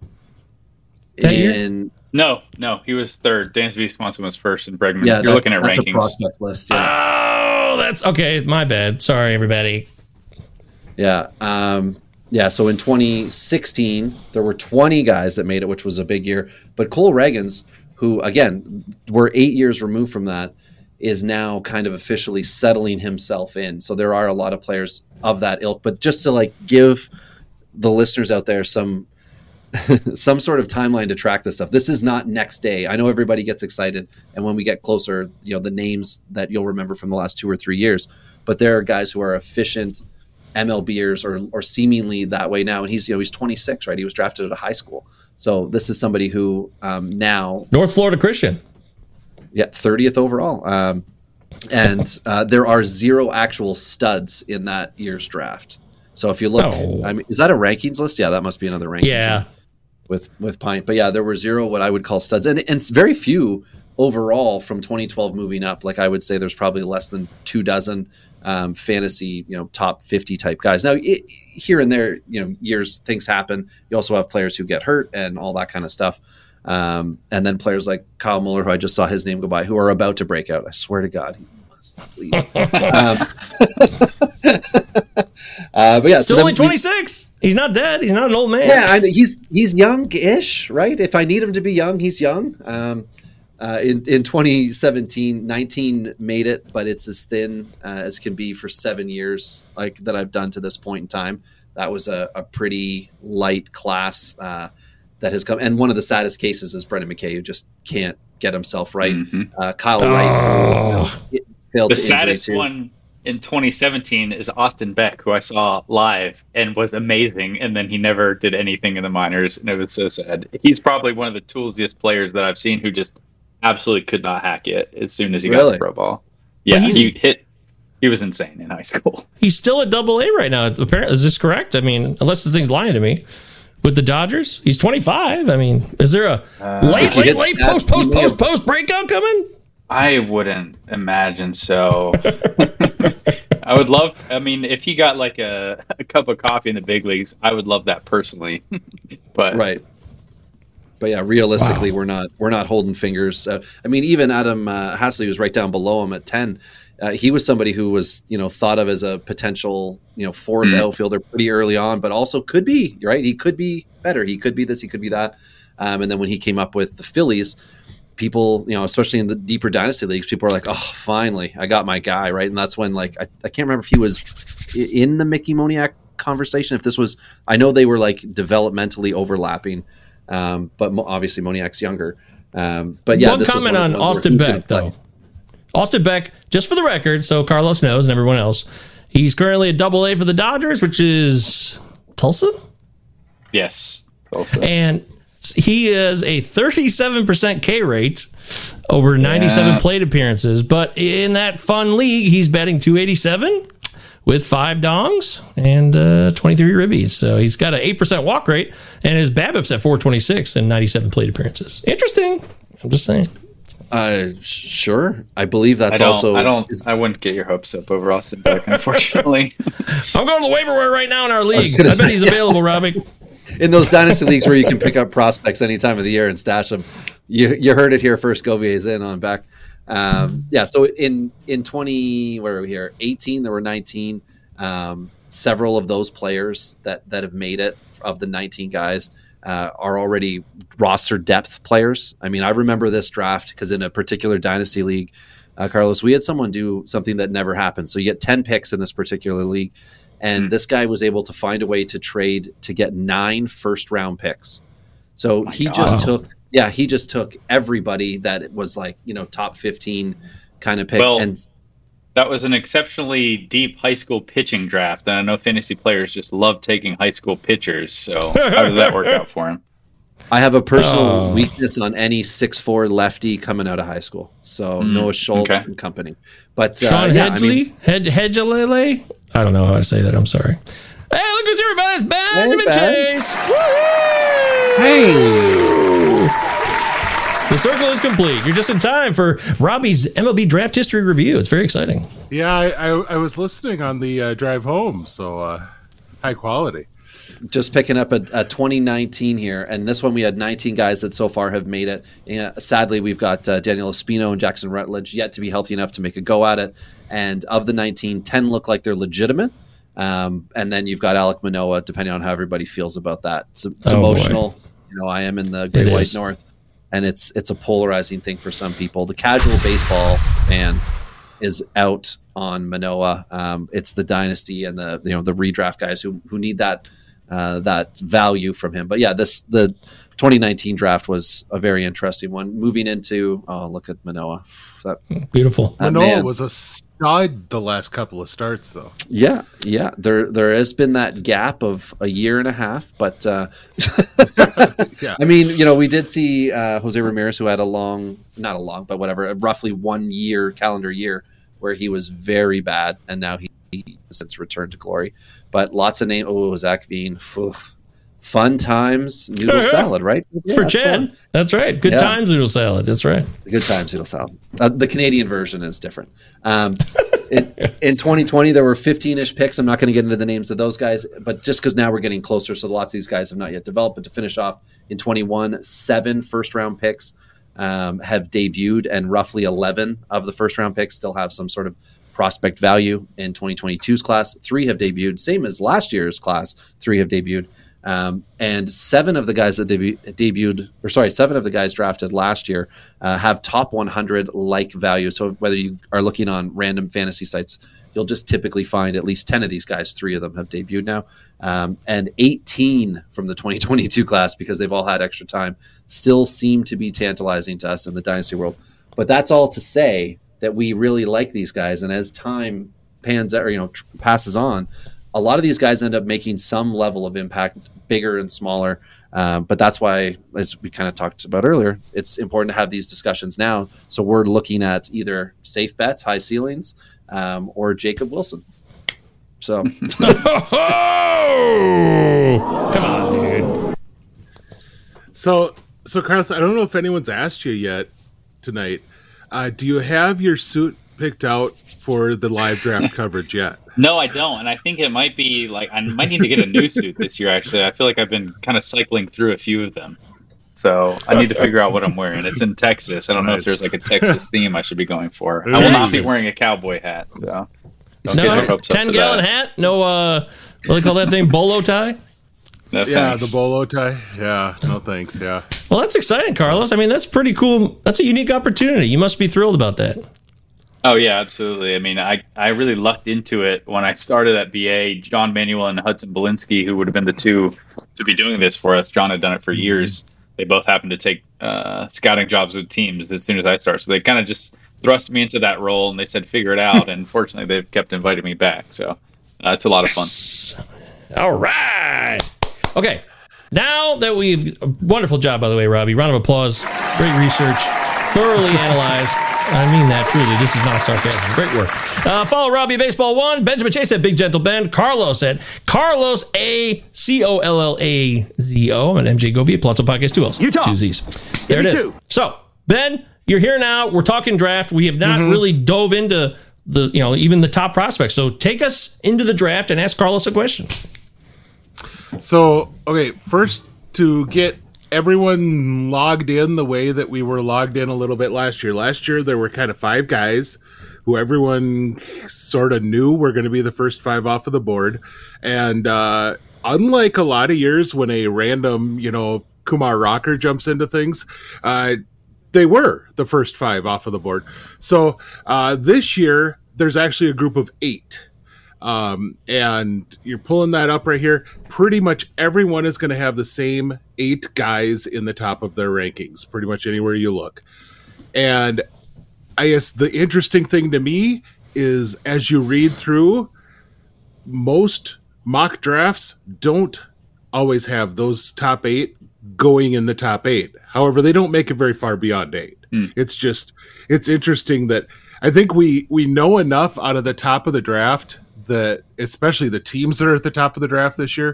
In no, no, he was third. Dansby Swanson was first, and Bregman. Yeah, you're looking at that's rankings. A prospect list. Yeah. Oh, that's okay. My bad. Sorry, everybody. Yeah, um, yeah. So in twenty sixteen, there were twenty guys that made it, which was a big year. But Cole Reagans, who again, we're eight years removed from that, is now kind of officially settling himself in. So there are a lot of players of that ilk. But just to like give the listeners out there some. some sort of timeline to track this stuff. This is not next day. I know everybody gets excited, and when we get closer, you know, the names that you'll remember from the last two or three years, but there are guys who are efficient MLBers or or seemingly that way now. And he's, you know, he's twenty-six, right? He was drafted out of high school. So this is somebody who um, now North Florida Christian. Yeah. thirtieth overall. Um, and uh, there are zero actual studs in that year's draft. So if you look, oh. I mean, is that a rankings list? Yeah, that must be another rankings. Yeah. List. With with Pint, but yeah, there were zero what I would call studs, and and very few overall from twenty twelve moving up. Like I would say, there's probably less than two dozen um, fantasy, you know, top fifty type guys. Now, it, here and there, you know, years things happen. You also have players who get hurt and all that kind of stuff, um, and then players like Kyle Muller, who I just saw his name go by, who are about to break out. I swear to God, he must please. um, uh, but yeah, still so only twenty-six. He's not dead. He's not an old man. Yeah, I mean, he's he's young-ish, right? If I need him to be young, he's young. Um, uh, in in twenty seventeen, nineteen made it, but it's as thin uh, as can be for seven years, like that I've done to this point in time. That was a, a pretty light class uh, that has come. And one of the saddest cases is Brendan McKay, who just can't get himself right. Mm-hmm. Uh, Kyle oh. Wright you know, failed the to saddest too. one in twenty seventeen is Austin Beck, who I saw live and was amazing, and then he never did anything in the minors, and it was so sad. He's probably one of the toolsiest players that I've seen who just absolutely could not hack it as soon as he really? got the pro ball. Yeah, well, he hit. He was insane in high school. He's still at Double A right now. Apparently, is this correct? I mean, unless this thing's lying to me. With the Dodgers, he's twenty-five. I mean, is there a uh, late, late, late post, post, post, post breakout coming? I wouldn't imagine so. I would love, I mean, if he got like a, a cup of coffee in the big leagues, I would love that personally. But right. But yeah, realistically, wow. we're not we're not holding fingers. Uh, I mean, even Adam uh, Hasley, who's right down below him at ten, uh, he was somebody who was, you know, thought of as a potential, you know, fourth mm-hmm. outfielder pretty early on, but also could be, right? He could be better. He could be this. He could be that. Um, and then when he came up with the Phillies, people, you know, especially in the deeper dynasty leagues, people are like, oh, finally, I got my guy, right? And that's when, like, I, I can't remember if he was in the Mickey Moniak conversation. If this was, I know they were like developmentally overlapping, um, but mo- obviously Moniak's younger. Um, but yeah, one this comment one on Austin Beck, though. Austin Beck, just for the record, so Carlos knows and everyone else, he's currently a Double A for the Dodgers, which is Tulsa? Yes, Tulsa. And he is a thirty-seven percent K rate over ninety-seven yeah. plate appearances. But in that fun league, he's batting two eighty-seven with five dongs and uh, twenty-three ribbies. So he's got an eight percent walk rate, and his BABIP's at four twenty-six and ninety-seven plate appearances. Interesting. I'm just saying. Uh, sure. I believe that's I don't, also. I don't. I wouldn't get your hopes up over Austin Beck, unfortunately. I'm going to the waiver wire right now in our league. I, I bet say, he's available, Robbie. In those dynasty leagues where you can pick up prospects any time of the year and stash them, you you heard it here first. Govier's in on Beck. Um, yeah. So in in twenty, where are we here? eighteen. There were nineteen. Um, several of those players that that have made it of the nineteen guys. Uh, are already roster depth players. I mean, I remember this draft because in a particular dynasty league, uh, Carlos, we had someone do something that never happened. So you get ten picks in this particular league, And Hmm. this guy was able to find a way to trade to get nine first round picks. So My he God. just Wow. took, yeah, he just took everybody that was like, you know, top fifteen kind of pick. Well, and That was an exceptionally deep high school pitching draft, and I know fantasy players just love taking high school pitchers. So how did that work out for him? I have a personal Oh. weakness on any six foot four lefty coming out of high school. So Mm, Noah Schultz okay. and company. But uh, Sean yeah, I Hedgley? mean, Hedge Hedgelele? I don't know how to say that. I'm sorry. Hey, look who's here, everybody. It's Benjamin Ben. Chase. Hey. The circle is complete. You're just in time for Robbie's M L B draft history review. It's very exciting. Yeah, I, I, I was listening on the uh, drive home, so uh, high quality. just picking up a, a twenty nineteen here, and this one we had nineteen guys that so far have made it. And sadly, we've got uh, Daniel Espino and Jackson Rutledge yet to be healthy enough to make a go at it. And of the nineteen, ten look like they're legitimate. Um, and then you've got Alek Manoah, depending on how everybody feels about that. It's, it's Oh, emotional. You know, I am in the Great It White is. North, and it's it's a polarizing thing for some people. The casual baseball fan is out on Manoah. Um, it's the dynasty and the you know the redraft guys who who need that uh, that value from him. But yeah, this the twenty nineteen draft was a very interesting one. Moving into oh look at Manoah, that, Beautiful. that Manoah man. was a stud the last couple of starts, though. Yeah, yeah. There there has been that gap of a year and a half, but uh, Yeah. I mean, you know, we did see uh, Jose Ramirez, who had a long, not a long, but whatever, a roughly one year calendar year where he was very bad, and now he, he has since returned to glory. But lots of name. Oh, Zach Veen. Oof. Fun times, noodle Yeah, yeah. salad, right? It's for that's Chad. fun. That's right. Good Yeah. times noodle salad. That's right. Good times noodle salad. Uh, the Canadian version is different. Um, it, in twenty twenty, there were fifteen-ish picks. I'm not going to get into the names of those guys, but just because now we're getting closer, so lots of these guys have not yet developed. But to finish off, in twenty-one, seven first-round picks um, have debuted, and roughly eleven of the first-round picks still have some sort of prospect value. In twenty twenty-two's class, three have debuted, same as last year's class, three have debuted. Um, and seven of the guys that debu- debuted, or sorry, seven of the guys drafted last year uh, have top one hundred like value. So whether you are looking on random fantasy sites, you'll just typically find at least ten of these guys. Three of them have debuted now, um, and eighteen from the twenty twenty-two class, because they've all had extra time, still seem to be tantalizing to us in the dynasty world. But that's all to say that we really like these guys, and as time pans or you know tr- passes on, a lot of these guys end up making some level of impact, bigger and smaller. Um, but that's why, as we kind of talked about earlier, it's important to have these discussions now. So we're looking at either safe bets, high ceilings, um, or Jacob Wilson. So Oh, come on, dude. So, so Carlos, I don't know if anyone's asked you yet tonight. Uh, do you have your suit picked out for the live draft coverage yet? No, I don't, and I think it might be like I might need to get a new suit this year. Actually, I feel like I've been kind of cycling through a few of them, so I need to figure out what I'm wearing. It's in Texas. I don't know if there's like a Texas theme I should be going for. I will not be Texas. wearing a cowboy hat. So don't get your No, hopes up ten for gallon that. hat. No, uh, what do they call that thing? Bolo tie. No, Yeah, thanks. the bolo tie. Yeah, no thanks. Yeah. Well, that's exciting, Carlos. I mean, that's pretty cool. That's a unique opportunity. You must be thrilled about that. Oh yeah, absolutely. I mean, I, I really lucked into it when I started at B A. John Manuel and Hudson Belinsky, who would have been the two to be doing this for us. John had done it for years. They both happened to take uh, scouting jobs with teams as soon as I started. So they kind of just thrust me into that role, and they said, figure it out. And fortunately, they've kept inviting me back. So uh, it's a lot of fun. All right. Okay. Now that we've wonderful job, by the way, Robbie. Round of applause. Great research. Thoroughly analyzed. I mean that truly. This is not sarcasm. Great work. Uh, follow Robbie Baseball One, Benjamin Chase at Big Gentle Ben, Carlos at Carlos A C O L L A Z O, and M J Govey at Palazzo Podcast Two L's. Utah. Two Z's. There it is. two. So Ben, you're here now. We're talking draft. We have not really dove into the you know even the top prospects. So take us into the draft and ask Carlos a question. So, okay, first to get everyone logged in the way that we were logged in a little bit last year. Last year, there were kind of five guys who everyone sort of knew were going to be the first five off of the board. And uh, unlike a lot of years when a random, you know, Kumar Rocker jumps into things, uh, they were the first five off of the board. So uh, this year, there's actually a group of eight. Um, and you're pulling that up right here. Pretty much everyone is going to have the same eight guys in the top of their rankings, pretty much anywhere you look. And I guess the interesting thing to me is as you read through, most mock drafts don't always have those top eight going in the top eight. However, they don't make it very far beyond eight. Mm. It's just, it's interesting that I think we, we know enough out of the top of the draft that, especially the teams that are at the top of the draft this year,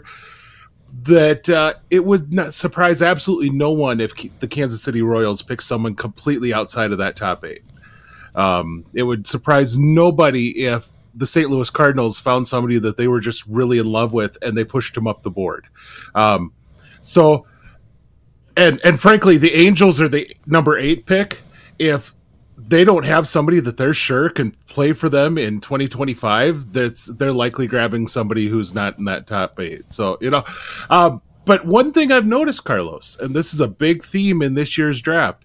that uh, it would not surprise absolutely no one if the Kansas City Royals pick someone completely outside of that top eight. Um, it would surprise nobody if the Saint Louis Cardinals found somebody that they were just really in love with and they pushed him up the board. Um, so, and and frankly, the Angels are the number eight pick. If they don't have somebody that they're sure can play for them in twenty twenty-five, that's they're likely grabbing somebody who's not in that top eight. So, you know, um, but one thing I've noticed, Carlos, and this is a big theme in this year's draft,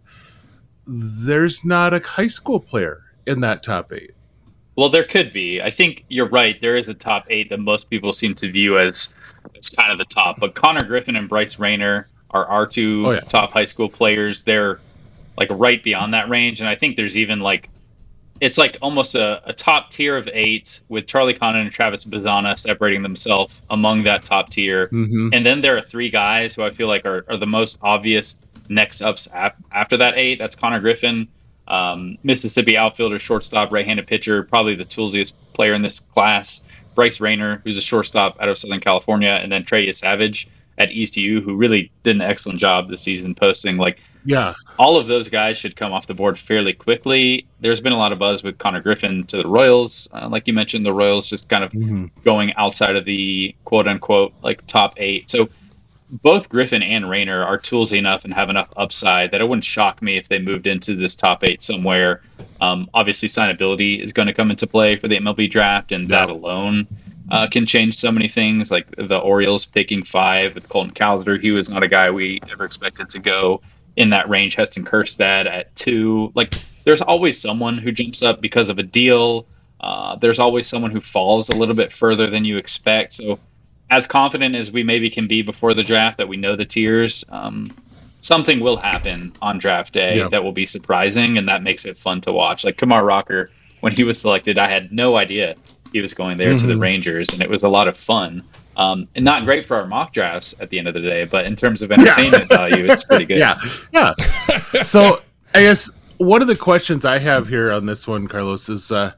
there's not a high school player in that top eight. Well, there could be. I think you're right. There is a top eight that most people seem to view as, as kind of the top. But Connor Griffin and Bryce Rayner are our two oh, yeah. top high school players. They're like right beyond that range. And I think there's even like, it's like almost a, a top tier of eight with Charlie Condon and Travis Bazana separating themselves among that top tier. Mm-hmm. And then there are three guys who I feel like are, are the most obvious next ups ap- after that eight. That's Connor Griffin, um, Mississippi outfielder, shortstop, right-handed pitcher, probably the toolsiest player in this class. Bryce Rayner, who's a shortstop out of Southern California, and then Trey Savage at E C U, who really did an excellent job this season posting. Like, yeah, all of those guys should come off the board fairly quickly. There's been a lot of buzz with Connor Griffin to the Royals. Uh, like you mentioned, the Royals just kind of mm-hmm. going outside of the quote-unquote like top eight. So both Griffin and Rayner are toolsy enough and have enough upside that it wouldn't shock me if they moved into this top eight somewhere. Um, obviously, signability is going to come into play for the M L B draft, and yeah. that alone uh, can change so many things. Like the Orioles picking five with Colton Cowser. He was not a guy we ever expected to go in that range. Heston Kjerstad at two. Like, there's always someone who jumps up because of a deal. Uh, there's always someone who falls a little bit further than you expect. So, as confident as we maybe can be before the draft that we know the tiers, um, something will happen on draft day yeah. that will be surprising, and that makes it fun to watch. Like Kumar Rocker, when he was selected, I had no idea he was going there mm-hmm. to the Rangers, and it was a lot of fun. Um, and not great for our mock drafts at the end of the day, but in terms of entertainment yeah. value, it's pretty good. Yeah, yeah. So I guess one of the questions I have here on this one, Carlos, is uh,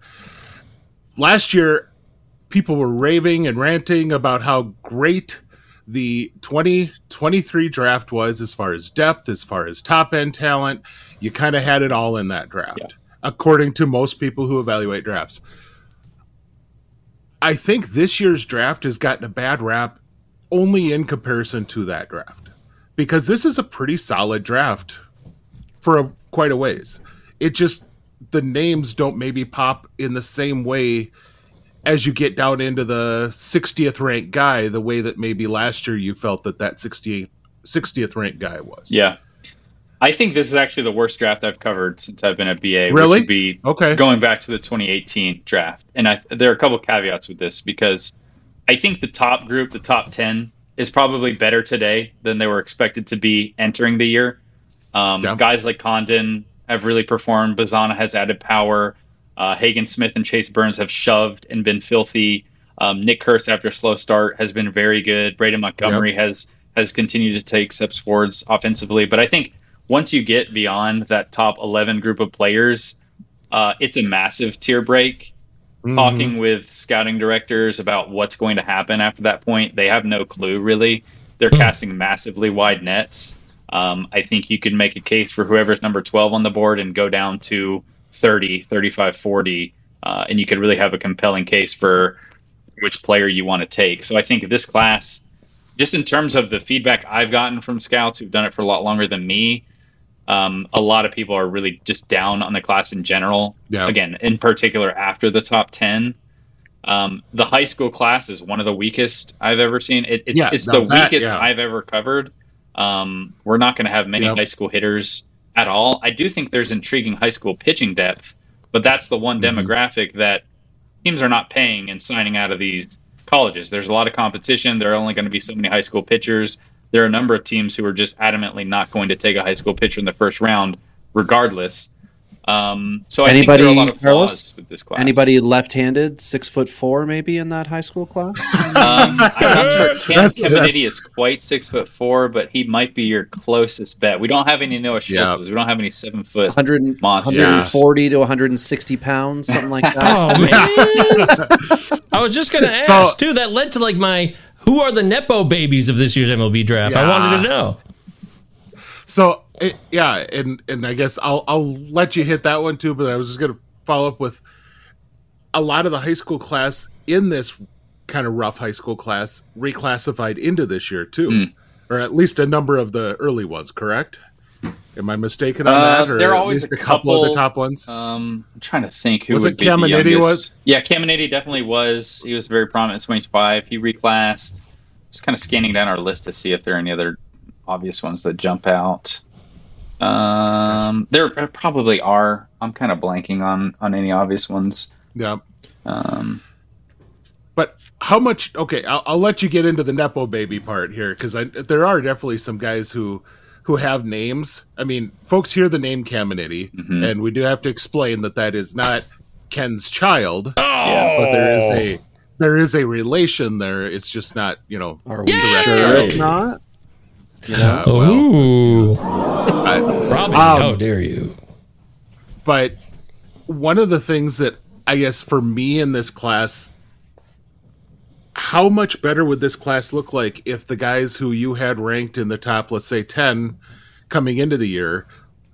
last year people were raving and ranting about how great the twenty twenty-three draft was as far as depth, as far as top-end talent. You kind of had it all in that draft, yeah. according to most people who evaluate drafts. I think this year's draft has gotten a bad rap only in comparison to that draft, because this is a pretty solid draft for a, quite a ways. It just, the names don't maybe pop in the same way as you get down into the sixtieth ranked guy, the way that maybe last year you felt that that sixtieth, sixtieth ranked guy was. Yeah. I think this is actually the worst draft I've covered since I've been at B A. Really? Which would be okay. going back to the twenty eighteen draft. And I, there are a couple caveats with this, because I think the top group, the top ten, is probably better today than they were expected to be entering the year. Um, yeah. Guys like Condon have really performed. Bazana has added power. Uh, Hagen Smith and Chase Burns have shoved and been filthy. Um, Nick Kurtz, after a slow start, has been very good. Braden Montgomery yep. has has continued to take steps forwards offensively. But I think once you get beyond that top eleven group of players, uh, it's a massive tier break. Mm-hmm. Talking with scouting directors about what's going to happen after that point, they have no clue, really. They're mm-hmm. casting massively wide nets. Um, I think you could make a case for whoever's number twelve on the board and go down to thirty, thirty-five, forty, uh, and you could really have a compelling case for which player you want to take. So I think this class, just in terms of the feedback I've gotten from scouts who've done it for a lot longer than me, um, a lot of people are really just down on the class in general. Yeah. Again, in particular, after the top ten. Um, the high school class is one of the weakest I've ever seen. It, it's yeah, it's the that, weakest yeah. I've ever covered. Um, we're not going to have many yep. high school hitters at all. I do think there's intriguing high school pitching depth, but that's the one mm-hmm. demographic that teams are not paying and signing out of these colleges. There's a lot of competition. There are only going to be so many high school pitchers. There are a number of teams who are just adamantly not going to take a high school pitcher in the first round, regardless. Um, so I anybody, think there are a lot of flaws Carlos, with this class. Anybody left-handed, six foot four, maybe in that high school class? Um, I'm not sure Cam That's- Caminiti is quite six foot four, but he might be your closest bet. We don't have any Noah Yeah. Schultzes. We don't have any seven foot one hundred, monsters. one forty to one hundred sixty pounds, something like that. Oh man! I was just gonna ask So- too. That led to like my who are the nepo babies of this year's M L B draft? I Yeah. wanted to know. So it, yeah, and and I guess I'll I'll let you hit that one too. But I was just going to follow up with a lot of the high school class in this kind of rough high school class reclassified into this year too, Mm. or at least a number of the early ones. Correct? Am I mistaken on Uh, that? Or there are at always least a a couple, of the couple- top ones. Um, I'm trying to think who Was would it be the Caminiti youngest. was? Yeah, Caminiti definitely was. He was very prominent in Swing five. He reclassed. Just kind of scanning down our list to see if there are any other obvious ones that jump out. Um, there probably are. I'm kind of blanking on on any obvious ones. Yeah. Um, But how much? Okay, I'll, I'll let you get into the nepo baby part here because there are definitely some guys who who have names. I mean, folks hear the name Caminiti, Mhm. and we do have to explain that that is not Ken's child, yeah. but there is a there is a relation there. It's just not, you know. Are we direct sure child. it's not? You Uh, know? well, Ooh, I- Robbie, Um, how dare you? but one of the things that I guess for me in this class, how much better would this class look like if the guys who you had ranked in the top, let's say ten coming into the year,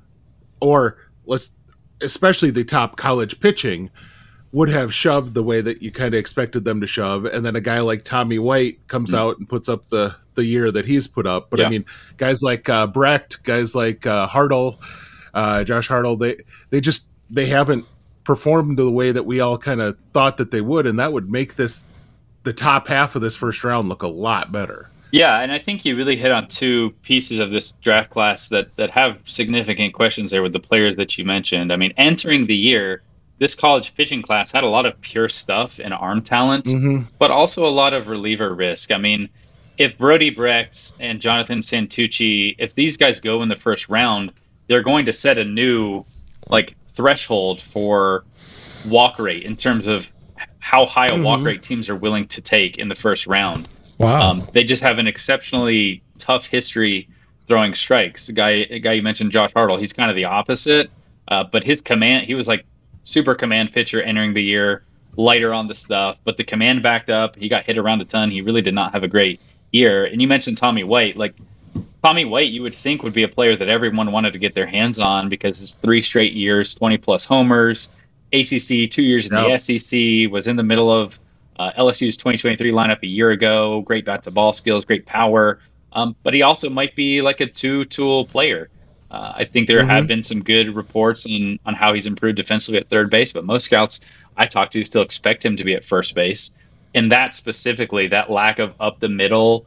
or let's especially the top college pitching, would have shoved the way that you kind of expected them to shove, and then a guy like Tommy White comes Mm. out and puts up the the year that he's put up. But I Yeah. mean, guys like uh, Brecht, guys like uh, Hartle, uh, Josh Hartle, they they just they haven't performed the way that we all kind of thought that they would, and that would make this the top half of this first round look a lot better. Yeah, and I think you really hit on two pieces of this draft class that that have significant questions there with the players that you mentioned. I mean, entering the year, this college pitching class had a lot of pure stuff and arm talent, Mm-hmm. but also a lot of reliever risk. I mean, if Brody Brecht and Jonathan Santucci, if these guys go in the first round, they're going to set a new like threshold for walk rate in terms of how high a walk Mhm. rate teams are willing to take in the first round. Wow. Um, they just have an exceptionally tough history throwing strikes. The guy, a guy you mentioned, Josh Hartle, he's kind of the opposite. Uh, but his command, he was like super command pitcher entering the year, lighter on the stuff, but the command backed up. He got hit around a ton. He really did not have a great year. And you mentioned Tommy White. Like Tommy White, you would think would be a player that everyone wanted to get their hands on because it's three straight years, twenty plus homers, A C C, two years in Yep. the S E C, was in the middle of uh, L S U's twenty twenty-three lineup a year ago. Great bat to ball skills, great power. Um, but he also might be like a two-tool player. Uh, I think there Mhm. have been some good reports on, on how he's improved defensively at third base, but most scouts I talk to still expect him to be at first base. And that specifically, that lack of up the middle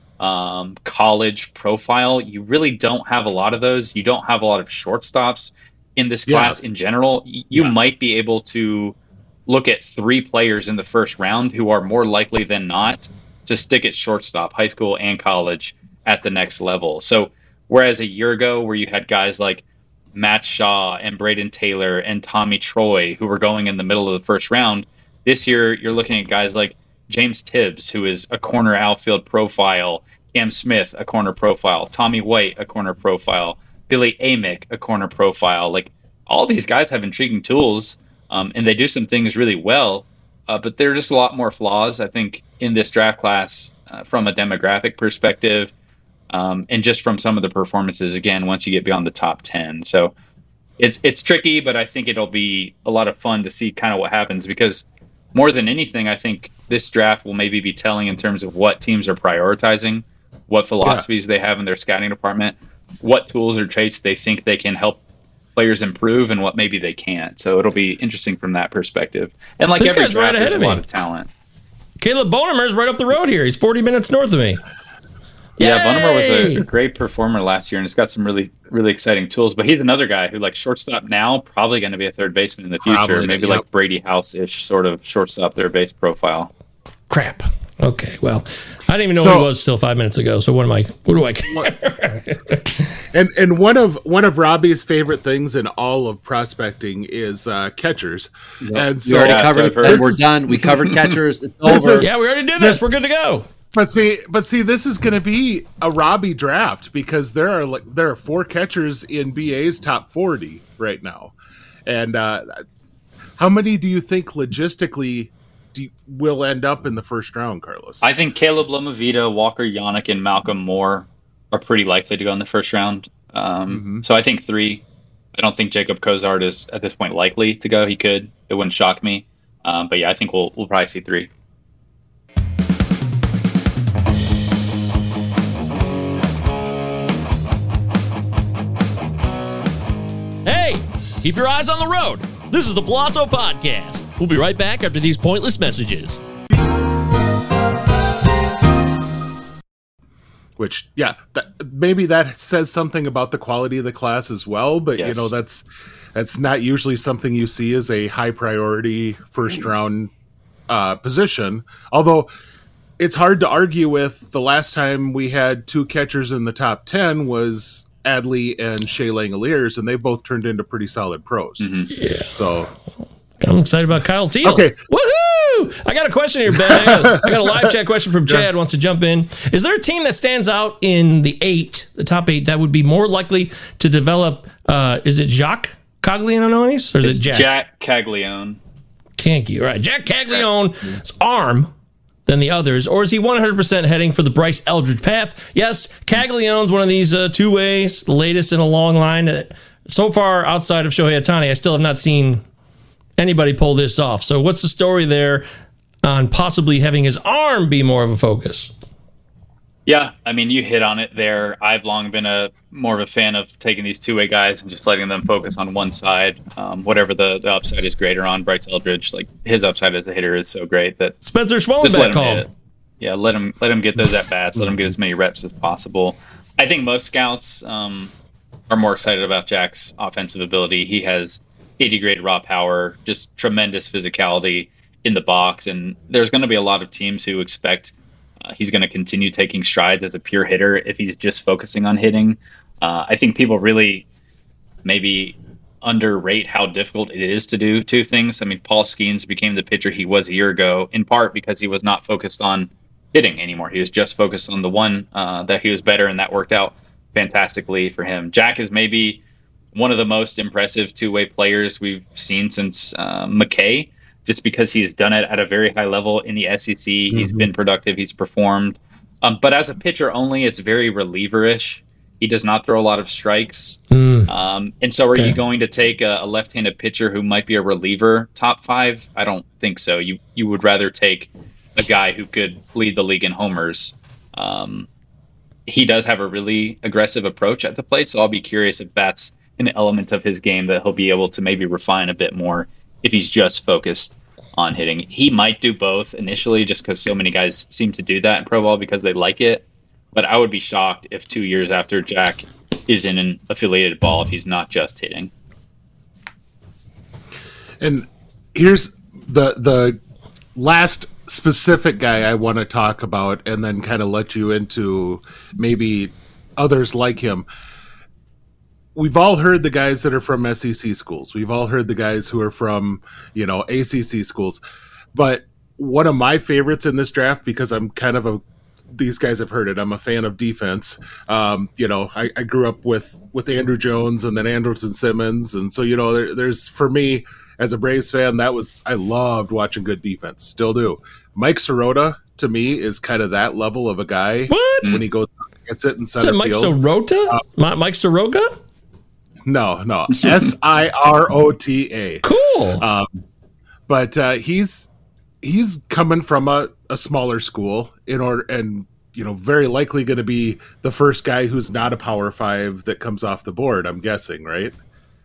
um, college profile, you really don't have a lot of those. You don't have a lot of shortstops in this class Yeah. in general. Y- You Yeah. might be able to look at three players in the first round who are more likely than not to stick at shortstop, high school and college, at the next level. So whereas a year ago where you had guys like Matt Shaw and Braden Taylor and Tommy Troy who were going in the middle of the first round, this year you're looking at guys like James Tibbs, who is a corner outfield profile, Cam Smith, a corner profile, Tommy White, a corner profile, Billy Amick, a corner profile. Like all these guys have intriguing tools, um, and they do some things really well, uh, but there are just a lot more flaws, I think, in this draft class uh, from a demographic perspective. Um, and just from some of the performances, again, once you get beyond the top ten. So it's it's tricky, but I think it'll be a lot of fun to see kind of what happens because more than anything, I think this draft will maybe be telling in terms of what teams are prioritizing, what philosophies they have in their scouting department, what tools or traits they think they can help players improve and what maybe they can't. So it'll be interesting from that perspective. And like This every guy's right draft, ahead there's of a me. lot of talent. Caleb Bonemer's right up the road here. He's forty minutes north of me. Yeah, Vonnevar was a great performer last year, and it's got some really, really exciting tools. But he's another guy who, like, shortstop now, probably going to be a third baseman in the future. Probably, Maybe yep. like Brady House-ish sort of shortstop their base profile. Crap. Okay, well, I didn't even know So- who he was till five minutes ago. So what am I? What do I care? And and one of one of Robbie's favorite things in all of prospecting is uh, catchers. And We so already Yeah, covered so it. I've heard. and This We're is- done. We covered catchers. It's This over. is- Yeah, we already did this. We're good to go. But see, but see, this is going to be a Robbie draft because there are like there are four catchers in B A's top forty right now, and uh, how many do you think logistically do, will end up in the first round, Carlos? I think Caleb Lomavita, Walker Yannick, and Malcolm Moore are pretty likely to go in the first round. Um, Mm-hmm. So I think three. I don't think Jacob Cozart is at this point likely to go. He could. It wouldn't shock me. Um, but yeah, I think we'll we'll probably see three. Hey, keep your eyes on the road. This is the Palazzo Podcast. We'll be right back after these pointless messages. Which, yeah, that, maybe that says something about the quality of the class as well. But you Yes. know, that's that's not usually something you see as a high priority first round uh, position. Although it's hard to argue with the last time we had two catchers in the top ten was Adley and Shea Langoliers, and they both turned into pretty solid pros. Yeah. So I'm excited about Kyle Teal. Okay. Woohoo! I got a question here, Ben. I got a, I got a live chat question from Chad. Wants to jump in. Is there a team that stands out in the eight, the top eight, that would be more likely to develop? Uh, is it Jacques Caglianonis or is It's it Jack? Jack Caglione. Thank you. All right, Jack Caglione's arm than the others, or is he one hundred percent heading for the Bryce Eldridge path? Yes, Caglione's one of these uh, two ways, the latest in a long line that so far outside of Shohei Ohtani, I still have not seen anybody pull this off. So what's the story there on possibly having his arm be more of a focus? Yeah, I mean, you hit on it there. I've long been a more of a fan of taking these two-way guys and just letting them focus on one side. Um, whatever the, the upside is greater on Bryce Eldridge, like his upside as a hitter is so great that Spencer just let Schwellenbeck him called. hit. Yeah, let him let him get those at bats. Let him get as many reps as possible. I think most scouts um, are more excited about Jack's offensive ability. He has eighty grade raw power, just tremendous physicality in the box, and there's going to be a lot of teams who expect uh, he's going to continue taking strides as a pure hitter if he's just focusing on hitting. Uh, I think people really maybe underrate how difficult it is to do two things. I mean, Paul Skeens became the pitcher he was a year ago in part because he was not focused on hitting anymore. He was just focused on the one uh, that he was better, and that worked out fantastically for him. Jack is maybe one of the most impressive two-way players we've seen since uh, McKay, just because he's done it at a very high level in the S E C. He's been productive. He's performed. Um, but as a pitcher only, it's very reliever-ish. He does not throw a lot of strikes. Mm. Um, and so are Okay. you going to take a, a left-handed pitcher who might be a reliever top five? I don't think so. You you would rather take a guy who could lead the league in homers. Um, he does have a really aggressive approach at the plate, so I'll be curious if that's an element of his game that he'll be able to maybe refine a bit more if he's just focused on hitting. He might do both initially just because so many guys seem to do that in pro ball because they like it. But I would be shocked if two years after Jack is in an affiliated ball if he's not just hitting. And here's the the last specific guy I want to talk about, and then kind of let you into maybe others like him. We've all heard the guys that are from S E C schools. We've all heard the guys who are from, you know, A C C schools. But one of my favorites in this draft, because I'm kind of a these guys have heard it. I'm a fan of defense. Um, you know, I, I grew up with with Andrew Jones and then Anderson Simmons, and so you know, there, there's for me as a Braves fan, that was I loved watching good defense. Still do. Mike Sirota to me is kind of that level of a guy. What? When he goes gets it in Is center that Mike field. Sirota? Uh, Ma- Mike Soroka? No, no, S I R O T A. Cool. Um, but uh, he's he's coming from a, a smaller school in order, and you know, very likely going to be the first guy who's not a Power Five that comes off the board. I'm guessing, right?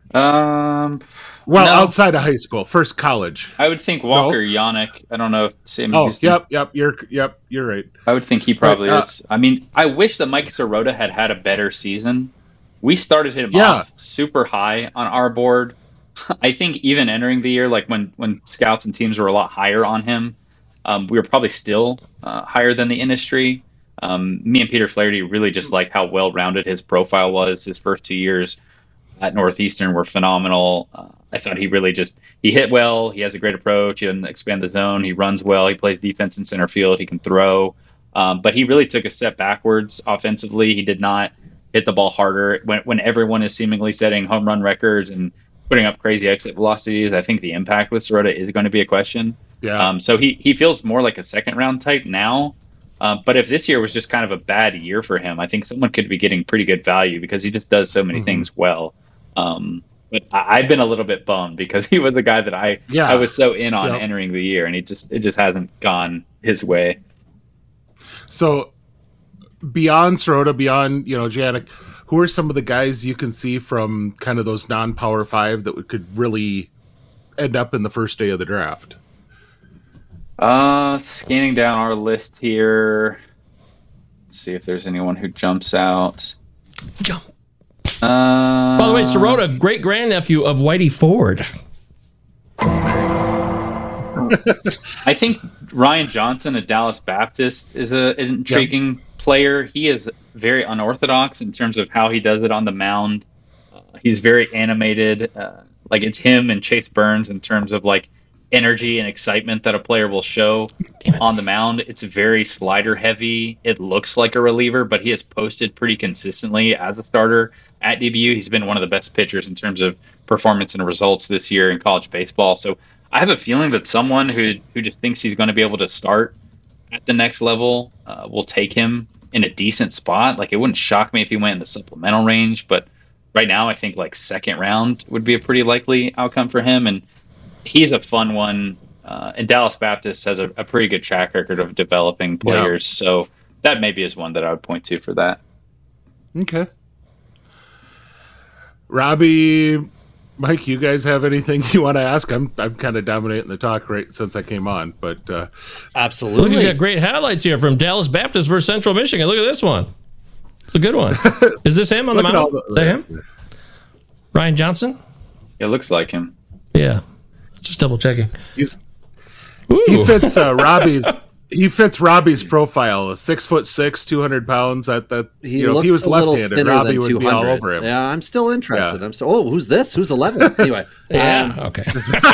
Um, Well, no. outside of high school, first college. I would think Walker Yannick. I don't know if same. Oh, Houston. yep, yep. You're, yep, you're right. I would think he probably But, uh, is. I mean, I wish that Mike Sirota had had a better season. We started him Yeah. off super high on our board. I think even entering the year, like when when scouts and teams were a lot higher on him, um, we were probably still uh, higher than the industry. Um, me and Peter Flaherty really just liked how well-rounded his profile was. His first two years at Northeastern were phenomenal. Uh, I thought he really just he hit well. He has a great approach. He doesn't expand the zone. He runs well. He plays defense in center field. He can throw, um, but he really took a step backwards offensively. He did not hit the ball harder when when everyone is seemingly setting home run records and putting up crazy exit velocities. I think the impact with Sirota is going to be a question. Yeah. Um, so he he feels more like a second round type now. Uh, but if this year was just kind of a bad year for him, I think someone could be getting pretty good value because he just does so many Mhm. things well. Um, but I, I've been a little bit bummed because he was a guy that I Yeah. I was so in on Yep. entering the year, and he just it just hasn't gone his way. So beyond Sirota, beyond, you know, Janik, who are some of the guys you can see from kind of those non-power five that could really end up in the first day of the draft? Uh, scanning down our list here. Let's see if there's anyone who jumps out. Jump. Uh, By the way, Sirota, great grandnephew of Whitey Ford. I think Ryan Johnson at Dallas Baptist is a, an intriguing player. He is very unorthodox in terms of how he does it on the mound. Uh, he's very animated. Uh, like it's him and Chase Burns in terms of like energy and excitement that a player will show on the mound. It's very slider heavy. It looks like a reliever, but he has posted pretty consistently as a starter at D B U. He's been one of the best pitchers in terms of performance and results this year in college baseball. So I have a feeling that someone who who just thinks he's going to be able to start at the next level uh, will take him in a decent spot. Like it wouldn't shock me if he went in the supplemental range, but right now I think like second round would be a pretty likely outcome for him. And he's a fun one. Uh, and Dallas Baptist has a, a pretty good track record of developing players. Yeah. So that maybe is one that I would point to for that. Okay. Robbie, Mike, you guys have anything you want to ask? I'm I'm kind of dominating the talk right since I came on, but uh, absolutely. Look, you got great highlights here from Dallas Baptist versus Central Michigan. Look at this one. It's a good one. Is this him on the mound? Is that him? Ryan Johnson? It looks like him. Yeah. Just double checking. He's, he fits uh, Robbie's. He fits Robbie's profile. A six foot six, two hundred pounds. That that he you know, looks if he was a little left-handed, thinner Robbie than would be all over him. Yeah, I'm still interested. Yeah. I'm so. Oh, who's this? Who's eleven? Anyway. Yeah. Um, okay.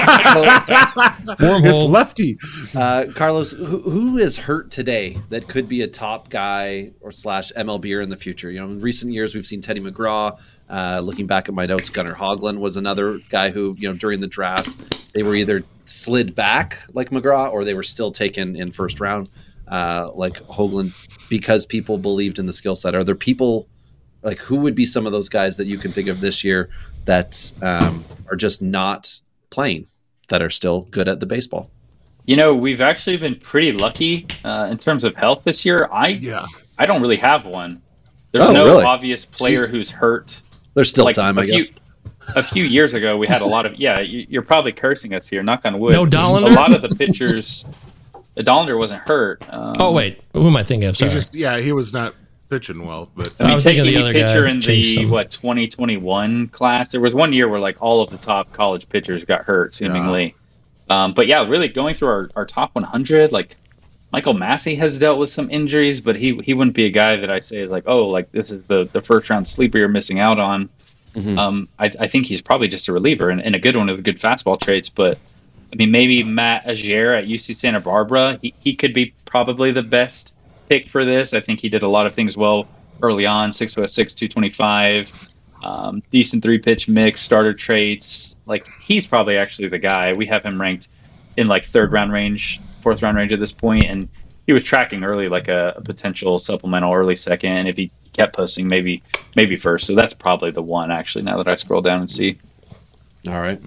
It's lefty. Uh, Carlos, who, who is hurt today that could be a top guy or slash M L B-er in the future? You know, in recent years we've seen Teddy McGraw. Uh, looking back at my notes, Gunnar Hoglund was another guy who, you know, during the draft they were either slid back like McGraw or they were still taken in first round. Uh, like Hoagland, because people believed in the skill set. Are there people like who would be some of those guys that you can think of this year that um, are just not playing that are still good at the baseball? You know, we've actually been pretty lucky uh, in terms of health this year. I yeah. I don't really have one. There's Oh, no really? obvious player Jeez. who's hurt. There's still Like, time, a I few- guess. A few years ago, we had a lot of yeah. You, you're probably cursing us here. Knock on wood. No Dollander? A lot of the pitchers. The Dollander wasn't hurt. Um, Oh, wait. Who am I thinking of? He Sorry. just yeah, he was not pitching well, but I mean, I was thinking taking of the the other pitcher guy, in Chase the some. what twenty twenty-one class. There was one year where like all of the top college pitchers got hurt, seemingly. Um, but yeah, really going through our, our top one hundred, like Michael Massey has dealt with some injuries, but he he wouldn't be a guy that I say is like, oh, like this is the, the first round sleeper you're missing out on. Mhm. Um, I, I think he's probably just a reliever and, and a good one with good fastball traits. But I mean, maybe Matt Ager at U C Santa Barbara, he, he could be probably the best pick for this. I think he did a lot of things well early on, six foot six, two twenty-five, um, decent three pitch mix, starter traits. Like he's probably actually the guy. We have him ranked in like third round range, fourth round range at this point, and he was tracking early like a, a potential supplemental early second. And if he kept posting, maybe maybe first. So that's probably the one actually. Now that I scroll down and see. All right.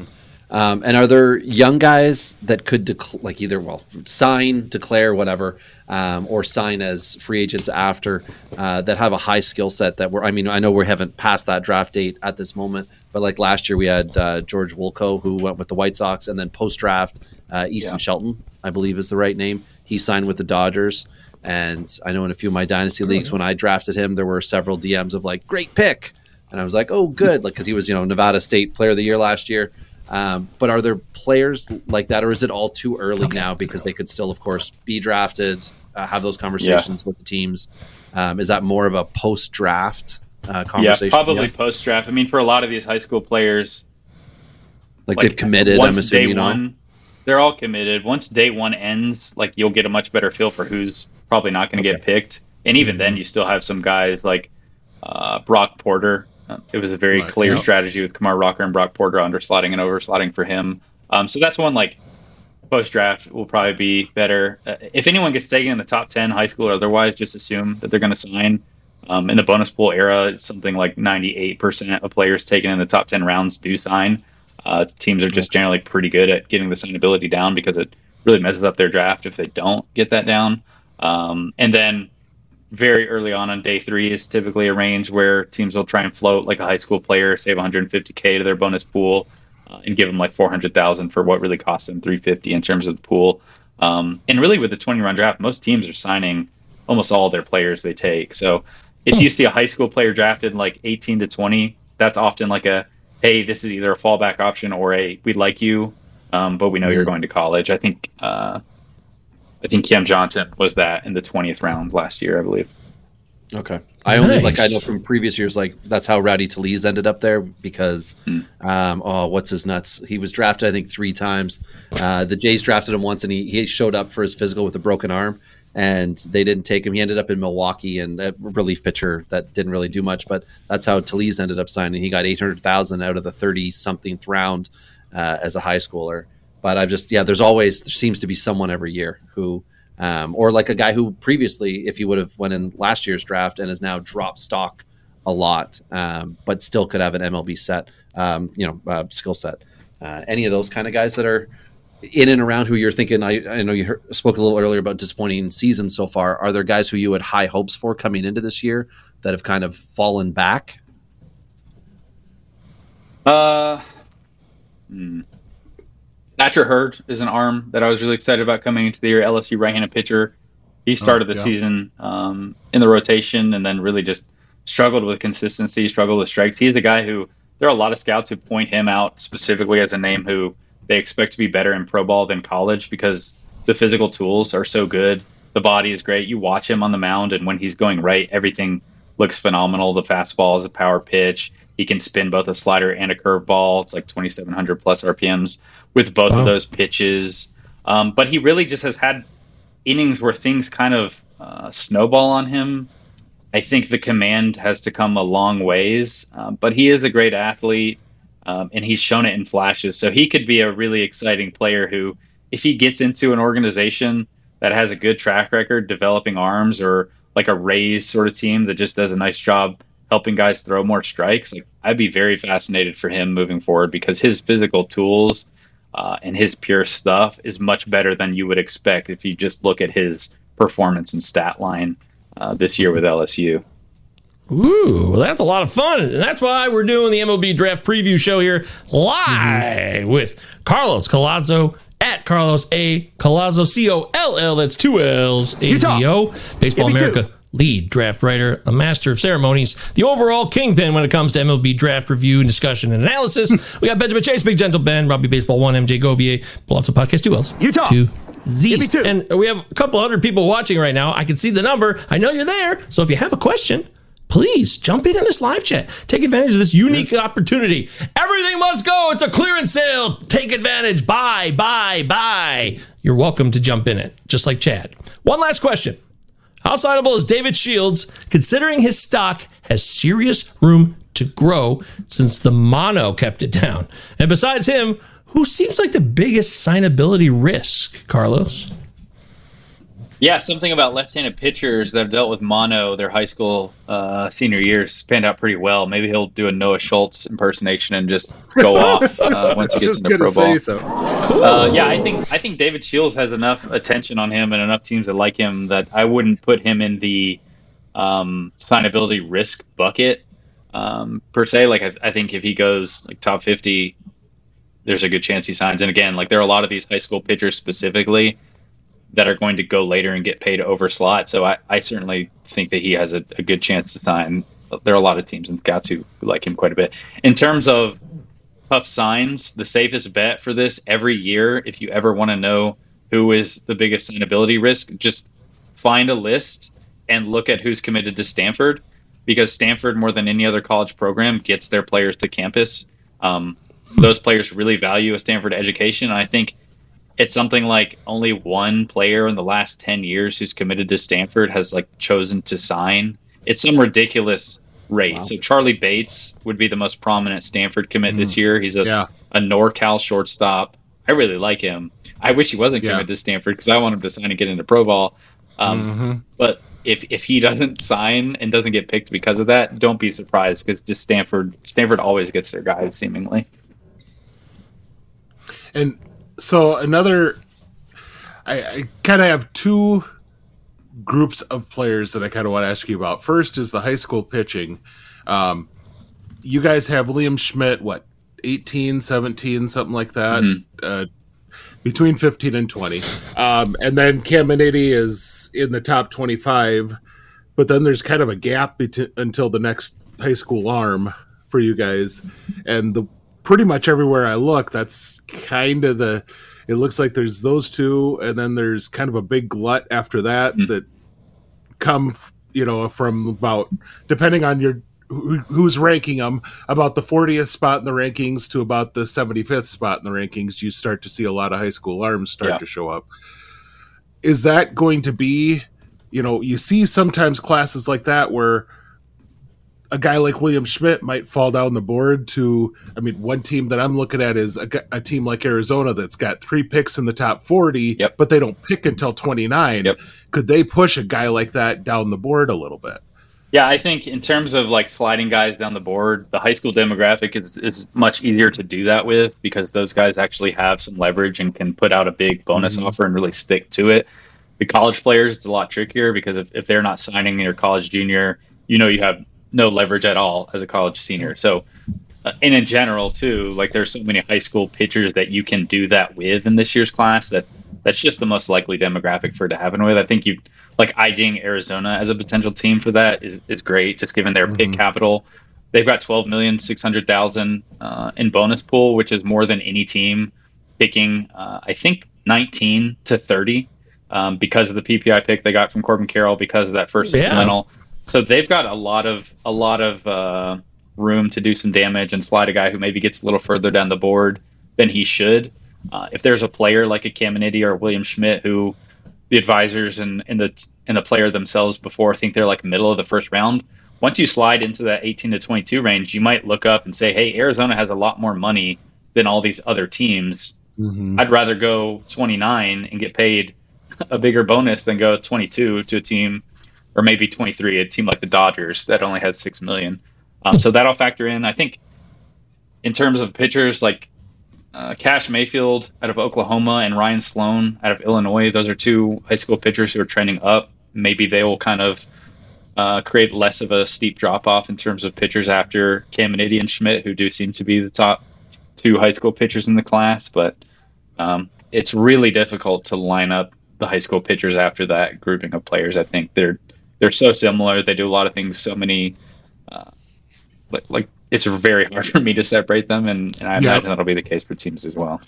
Um, and are there young guys that could dec- like either well sign, declare, whatever, um, or sign as free agents after uh, that have a high skill set that we're? I mean, I know we haven't passed that draft date at this moment, but like last year we had uh, George Wilco who went with the White Sox, and then post draft uh, Easton yeah. Shelton, I believe is the right name. He signed with the Dodgers, and I know in a few of my dynasty leagues when I drafted him, there were several D Ms of like great pick, and I was like, oh good, like because he was you know Nevada State Player of the Year last year. Um, but are there players like that, or is it all too early okay. now because they could still, of course, be drafted, uh, have those conversations yeah. with the teams? Um, is that more of a post-draft uh, conversation? Yeah, probably yeah. post-draft. I mean, for a lot of these high school players, like, like they've committed. Once I'm assuming, day you know? one, they're all committed. Once day one ends, like you'll get a much better feel for who's probably not going to okay. get picked. And even mm-hmm. then, you still have some guys like uh, Brock Porter. Uh, it was a very right, clear yep. strategy with Kumar Rocker and Brock Porter underslotting and overslotting for him. Um, so that's one like post-draft will probably be better. Uh, if anyone gets taken in the top ten, high school or otherwise, just assume that they're going to sign. Um, in the bonus pool era, it's something like ninety-eight percent of players taken in the top ten rounds do sign. Uh, teams are just generally pretty good at getting the signability down because it really messes up their draft if they don't get that down. Um, and then very early on on day three is typically a range where teams will try and float like a high school player, save one hundred fifty K to their bonus pool, uh, and give them like four hundred thousand for what really costs them three hundred fifty in terms of the pool. Um, and really with the twenty round draft, most teams are signing almost all their players they take. So if you see a high school player drafted in like eighteen to twenty, that's often like a, hey, this is either a fallback option or a, we'd like you, um, but we know mm-hmm. you're going to college. I think, uh, I think Cam Johnson was that in the twentieth round last year, I believe. Okay. I only, nice. like, I know from previous years, like, that's how Rowdy Talese ended up there because, mm. um, oh, what's his nuts? He was drafted, I think, three times. Uh, the Jays drafted him once, and he, he showed up for his physical with a broken arm, and they didn't take him. He ended up in Milwaukee, and a relief pitcher that didn't really do much, but that's how Talese ended up signing. He got eight hundred thousand out of the thirty-something round uh, as a high schooler. But I've just, yeah, there's always, there seems to be someone every year who, um, or like a guy who previously, if he would have went in last year's draft and has now dropped stock a lot, um, but still could have an M L B set, um, you know, uh, skill set. Uh, any of those kind of guys that are in and around who you're thinking, I, I know you heard, spoke a little earlier about disappointing seasons so far. Are there guys who you had high hopes for coming into this year that have kind of fallen back? Uh, hmm. Thatcher Hurd is an arm that I was really excited about coming into the year. L S U right-handed pitcher. He started oh, the yeah. season um, in the rotation and then really just struggled with consistency, struggled with strikes. He's a guy who there are a lot of scouts who point him out specifically as a name who they expect to be better in pro ball than college because the physical tools are so good. The body is great. You watch him on the mound, and when he's going right, everything looks phenomenal. The fastball is a power pitch. He can spin both a slider and a curveball. It's like twenty-seven hundred plus R P Ms with both wow. of those pitches. Um, but he really just has had innings where things kind of uh, snowball on him. I think the command has to come a long ways, uh, but he is a great athlete, um, and he's shown it in flashes. So he could be a really exciting player who, if he gets into an organization that has a good track record developing arms, or like a Rays sort of team that just does a nice job helping guys throw more strikes, like I'd be very fascinated for him moving forward because his physical tools uh, and his pure stuff is much better than you would expect if you just look at his performance and stat line uh, this year with L S U. Ooh, well, that's a lot of fun. And that's why we're doing the M L B Draft Preview Show here live mm-hmm. with Carlos Collazo at Carlos A. Collazo, C O L L, that's two L's, A Z O, Baseball America too. Lead draft writer, a master of ceremonies, the overall kingpin when it comes to M L B draft review and discussion and analysis. We got Benjamin Chase, Big Gentle Ben, Robbie Baseball one, M J Govier, Palazzo Podcast, two L's, Utah, two Z's. And we have a couple hundred people watching right now. I can see the number. I know you're there. So if you have a question, please jump in on this live chat. Take advantage of this unique opportunity. Everything must go. It's a clearance sale. Take advantage. Buy, buy, buy. You're welcome to jump in it, just like Chad. One last question. How signable is David Shields, considering his stock has serious room to grow since the mono kept it down? And besides him, who seems like the biggest signability risk, Carlos? Yeah, something about left-handed pitchers that have dealt with mono their high school uh, senior years panned out pretty well. Maybe he'll do a Noah Schultz impersonation and just go off uh, once he gets Just into gonna pro ball. say so. Uh, yeah, I think I think David Shields has enough attention on him and enough teams that like him that I wouldn't put him in the um, signability risk bucket um, per se. Like I, I think if he goes like top fifty, there's a good chance he signs. And again, like there are a lot of these high school pitchers specifically that are going to go later and get paid over slot. So I, I certainly think that he has a, a good chance to sign. There are a lot of teams and scouts who like him quite a bit. In terms of tough signs, the safest bet for this every year, if you ever want to know who is the biggest signability risk, just find a list and look at who's committed to Stanford, because Stanford, more than any other college program, gets their players to campus. Um, those players really value a Stanford education. And I think it's something like only one player in the last ten years who's committed to Stanford has like chosen to sign. It's some ridiculous rate. Wow. So Charlie Bates would be the most prominent Stanford commit mm. this year. He's a, yeah. a NorCal shortstop. I really like him. I wish he wasn't yeah. committed to Stanford because I want him to sign and get into pro ball. Um, mm-hmm. But if if he doesn't sign and doesn't get picked because of that, don't be surprised, because just Stanford Stanford always gets their guys seemingly. And so another, I, I kind of have two groups of players that I kind of want to ask you about. First is the high school pitching. Um, you guys have William Schmidt, what, eighteen, seventeen, something like that, mm-hmm. uh, between fifteen and twenty. Um, and then Caminiti is in the top twenty-five, but then there's kind of a gap bet- until the next high school arm for you guys. And the pretty much everywhere I look, that's kind of the, it looks like there's those two, and then there's kind of a big glut after that mm-hmm. that come, you know, from about, depending on your, who, who's ranking them, about the fortieth spot in the rankings to about the seventy-fifth spot in the rankings, you start to see a lot of high school arms start yeah. to show up. Is that going to be, you know, you see sometimes classes like that where a guy like William Schmidt might fall down the board to, I mean, one team that I'm looking at is a, a team like Arizona that's got three picks in the top forty, yep. but they don't pick until twenty-nine. Yep. Could they push a guy like that down the board a little bit? Yeah, I think in terms of like sliding guys down the board, the high school demographic is, is much easier to do that with, because those guys actually have some leverage and can put out a big bonus mm-hmm. offer and really stick to it. The college players, it's a lot trickier, because if, if they're not signing your college junior, you know you have no leverage at all as a college senior. So, uh, and in general too, like there's so many high school pitchers that you can do that with in this year's class that that's just the most likely demographic for it to happen with. I think you like eyeing Arizona as a potential team for that is, is great, just given their mm-hmm. pick capital. They've got twelve million six hundred thousand uh, in bonus pool, which is more than any team picking, uh, I think nineteen to thirty um, because of the P P I pick they got from Corbin Carroll, because of that first yeah. supplemental. So they've got a lot of a lot of uh, room to do some damage and slide a guy who maybe gets a little further down the board than he should. Uh, if there's a player like a Caminiti or William Schmidt who the advisors and, and the and the player themselves before think they're like middle of the first round, once you slide into that eighteen to twenty-two range, you might look up and say, hey, Arizona has a lot more money than all these other teams. Mm-hmm. I'd rather go twenty-nine and get paid a bigger bonus than go twenty-two to a team, or maybe twenty-three, a team like the Dodgers that only has six million. Um, so that'll factor in. I think in terms of pitchers, like uh, Cash Mayfield out of Oklahoma and Ryan Sloan out of Illinois, those are two high school pitchers who are trending up. Maybe they will kind of uh, create less of a steep drop off in terms of pitchers after Caminiti and Schmidt, who do seem to be the top two high school pitchers in the class. But um, it's really difficult to line up the high school pitchers after that grouping of players. I think they're They're so similar. They do a lot of things. So many, uh, like, like it's very hard for me to separate them, and, and I yeah. imagine that'll be the case for teams as well.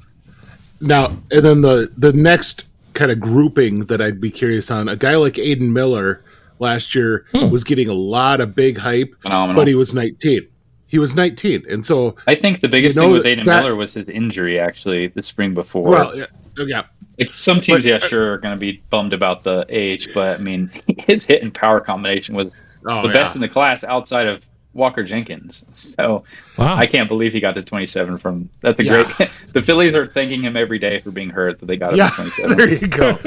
Now, and then the the next kind of grouping that I'd be curious on, a guy like Aiden Miller last year hmm. was getting a lot of big hype, Phenomenal. But he was nineteen. He was nineteen, and so I think the biggest you know, thing with Aiden that, Miller was his injury. Actually, the spring before. Well, yeah. yeah. Like some teams, but, yeah, sure, are going to be bummed about the age, but I mean, his hit and power combination was oh, the yeah. best in the class outside of Walker Jenkins. So wow. I can't believe he got to twenty-seven from. That's a yeah. great. The Phillies are thanking him every day for being hurt that they got him yeah, to twenty-seven. There you go.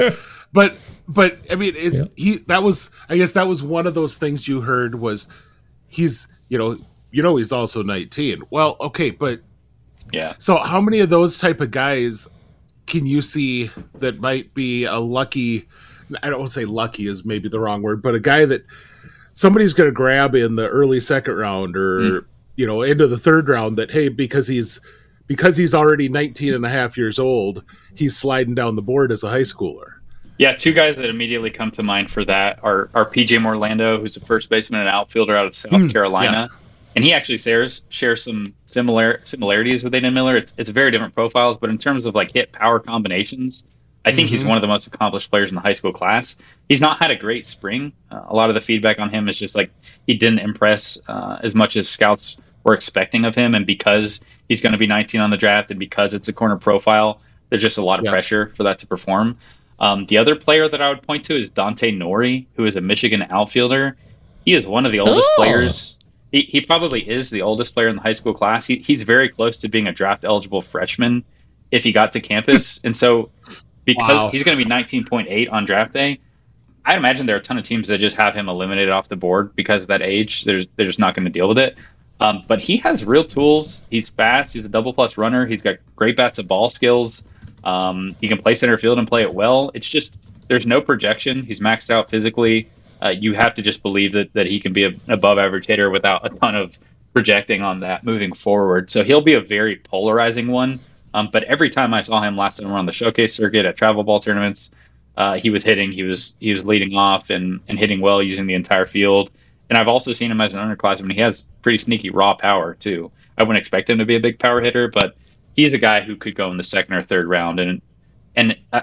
but but I mean, is Yeah. he? That was, I guess, that was one of those things you heard was he's, you know, you know, he's also nineteen. Well, okay, but Yeah. so how many of those type of guys can you see that might be a lucky? I don't want to say lucky is maybe the wrong word, but a guy that somebody's going to grab in the early second round or, mm. you know, into the third round that, hey, because he's, because he's already nineteen and a half years old, he's sliding down the board as a high schooler. Yeah. Two guys that immediately come to mind for that are, are P J Morlando, who's a first baseman and outfielder out of South mm, Carolina. Yeah. And he actually shares, shares some similar similarities with Aiden Miller. It's, it's very different profiles, but in terms of like hit power combinations, I think mm-hmm. he's one of the most accomplished players in the high school class. He's not had a great spring. Uh, a lot of the feedback on him is just like he didn't impress uh, as much as scouts were expecting of him. And because he's going to be nineteen on the draft and because it's a corner profile, there's just a lot of yeah. pressure for that to perform. Um, the other player that I would point to is Dante Nori, who is a Michigan outfielder. He is one of the oldest oh. players. He, he probably is the oldest player in the high school class. He, he's very close to being a draft-eligible freshman if he got to campus. And so because wow. he's going to be nineteen point eight on draft day, I imagine there are a ton of teams that just have him eliminated off the board because of that age. They're, they're just not going to deal with it. Um, but he has real tools. He's fast. He's a double-plus runner. He's got great bats and ball skills. Um, he can play center field and play it well. It's just there's no projection. He's maxed out physically. Uh, you have to just believe that, that he can be an above-average hitter without a ton of projecting on that moving forward. So he'll be a very polarizing one. Um, but every time I saw him last summer on the showcase circuit at travel ball tournaments, uh, he was hitting, he was he was leading off and, and hitting well using the entire field. And I've also seen him as an underclassman. He has pretty sneaky raw power too. I wouldn't expect him to be a big power hitter, but he's a guy who could go in the second or third round. And and uh,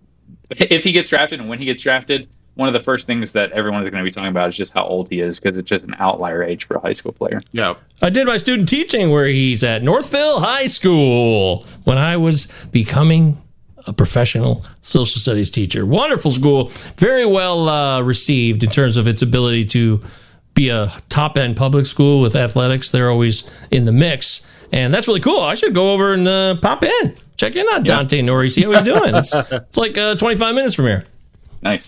if he gets drafted and when he gets drafted, one of the first things that everyone is going to be talking about is just how old he is because it's just an outlier age for a high school player. Yeah. I did my student teaching where he's at Northville High School when I was becoming a professional social studies teacher. Wonderful school. Very well uh, received in terms of its ability to be a top-end public school with athletics. They're always in the mix. And that's really cool. I should go over and uh, pop in. Check in on Dante yeah. Nori, see how he's doing. It's, it's like uh, twenty-five minutes from here. Nice.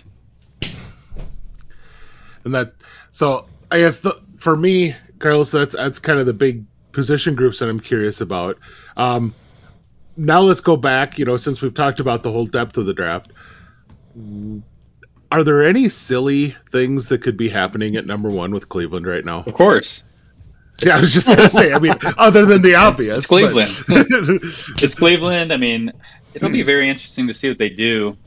And that, so I guess the, for me, Carlos, that's that's kind of the big position groups that I'm curious about. Um, now let's go back. You know, since we've talked about the whole depth of the draft, are there any silly things that could be happening at number one with Cleveland right now? Of course. Yeah, I was just going to say. I mean, other than the obvious, it's Cleveland. It's Cleveland. I mean, it'll be very interesting to see what they do.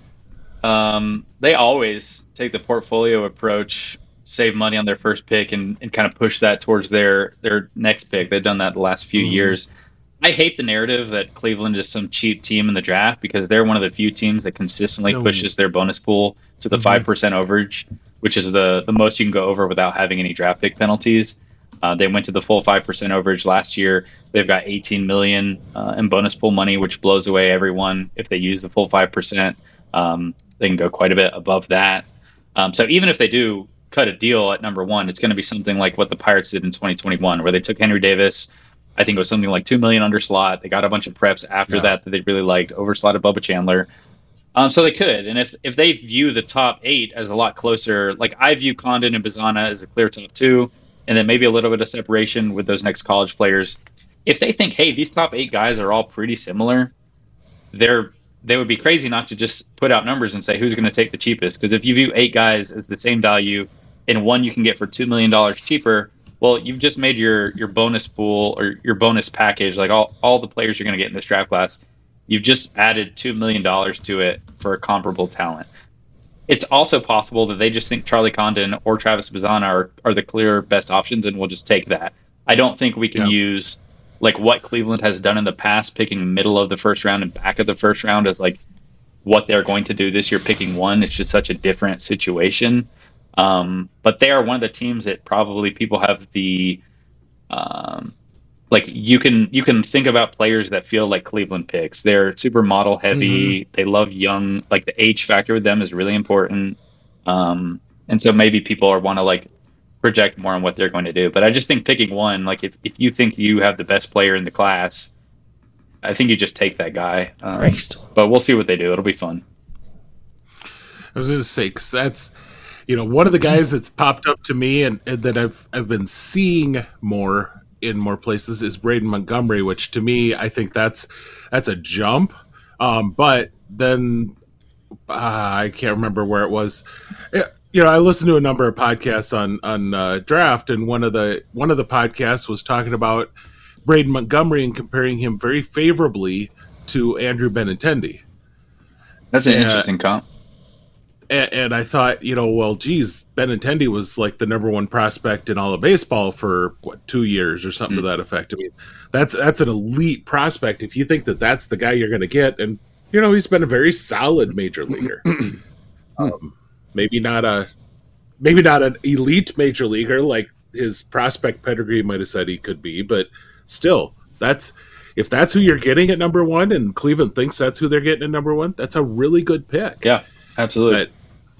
Um, they always take the portfolio approach, save money on their first pick, and, and kind of push that towards their, their next pick. They've done that the last few mm-hmm. years. I hate the narrative that Cleveland is some cheap team in the draft because they're one of the few teams that consistently no. pushes their bonus pool to the mm-hmm. five percent overage, which is the, the most you can go over without having any draft pick penalties. Uh, they went to the full five percent overage last year. They've got eighteen million dollars uh, in bonus pool money, which blows away everyone if they use the full five percent. Um, they can go quite a bit above that. Um, so even if they do cut a deal at number one, it's going to be something like what the Pirates did in twenty twenty-one, where they took Henry Davis. I think it was something like two million dollars under slot. They got a bunch of preps after yeah. that that they really liked, overslotted Bubba Chandler. Um, so they could. And if, if they view the top eight as a lot closer, like I view Condon and Bazana as a clear top two, and then maybe a little bit of separation with those next college players. If they think, hey, these top eight guys are all pretty similar, they're they would be crazy not to just put out numbers and say who's going to take the cheapest. Because if you view eight guys as the same value and one you can get for two million dollars cheaper, well, you've just made your, your bonus pool or your bonus package, like all, all the players you're going to get in this draft class, you've just added two million dollars to it for a comparable talent. It's also possible that they just think Charlie Condon or Travis Bazana are, are the clear best options and we'll just take that. I don't think we can yeah. use like what Cleveland has done in the past, picking middle of the first round and back of the first round as like what they're going to do this year, picking one. It's just such a different situation. Um, but they are one of the teams that probably people have the, um, like you can, you can think about players that feel like Cleveland picks. They're super model heavy. Mm-hmm. They love young, like the age factor with them is really important. Um, and so maybe people are want to like project more on what they're going to do. But I just think picking one, like if, if you think you have the best player in the class, I think you just take that guy. Um, but we'll see what they do. It'll be fun. I was going to say, 'cause that's, you know, one of the guys that's popped up to me and, and that I've I've been seeing more in more places is Braden Montgomery, which to me, I think that's that's a jump. Um, but then uh, I can't remember where it was. You know, I listened to a number of podcasts on on uh, draft, and one of the one of the podcasts was talking about Braden Montgomery and comparing him very favorably to Andrew Benintendi. That's an and, interesting comp. And, and I thought, you know, well, geez, Benintendi was like the number one prospect in all of baseball for what two years or something mm-hmm. to that effect. I mean, that's that's an elite prospect. If you think that that's the guy you're going to get, and you know, he's been a very solid major leaguer. um, maybe not a, maybe not an elite major leaguer like his prospect pedigree might have said he could be, but still, that's if that's who you're getting at number one, and Cleveland thinks that's who they're getting at number one, that's a really good pick. Yeah. Absolutely. But,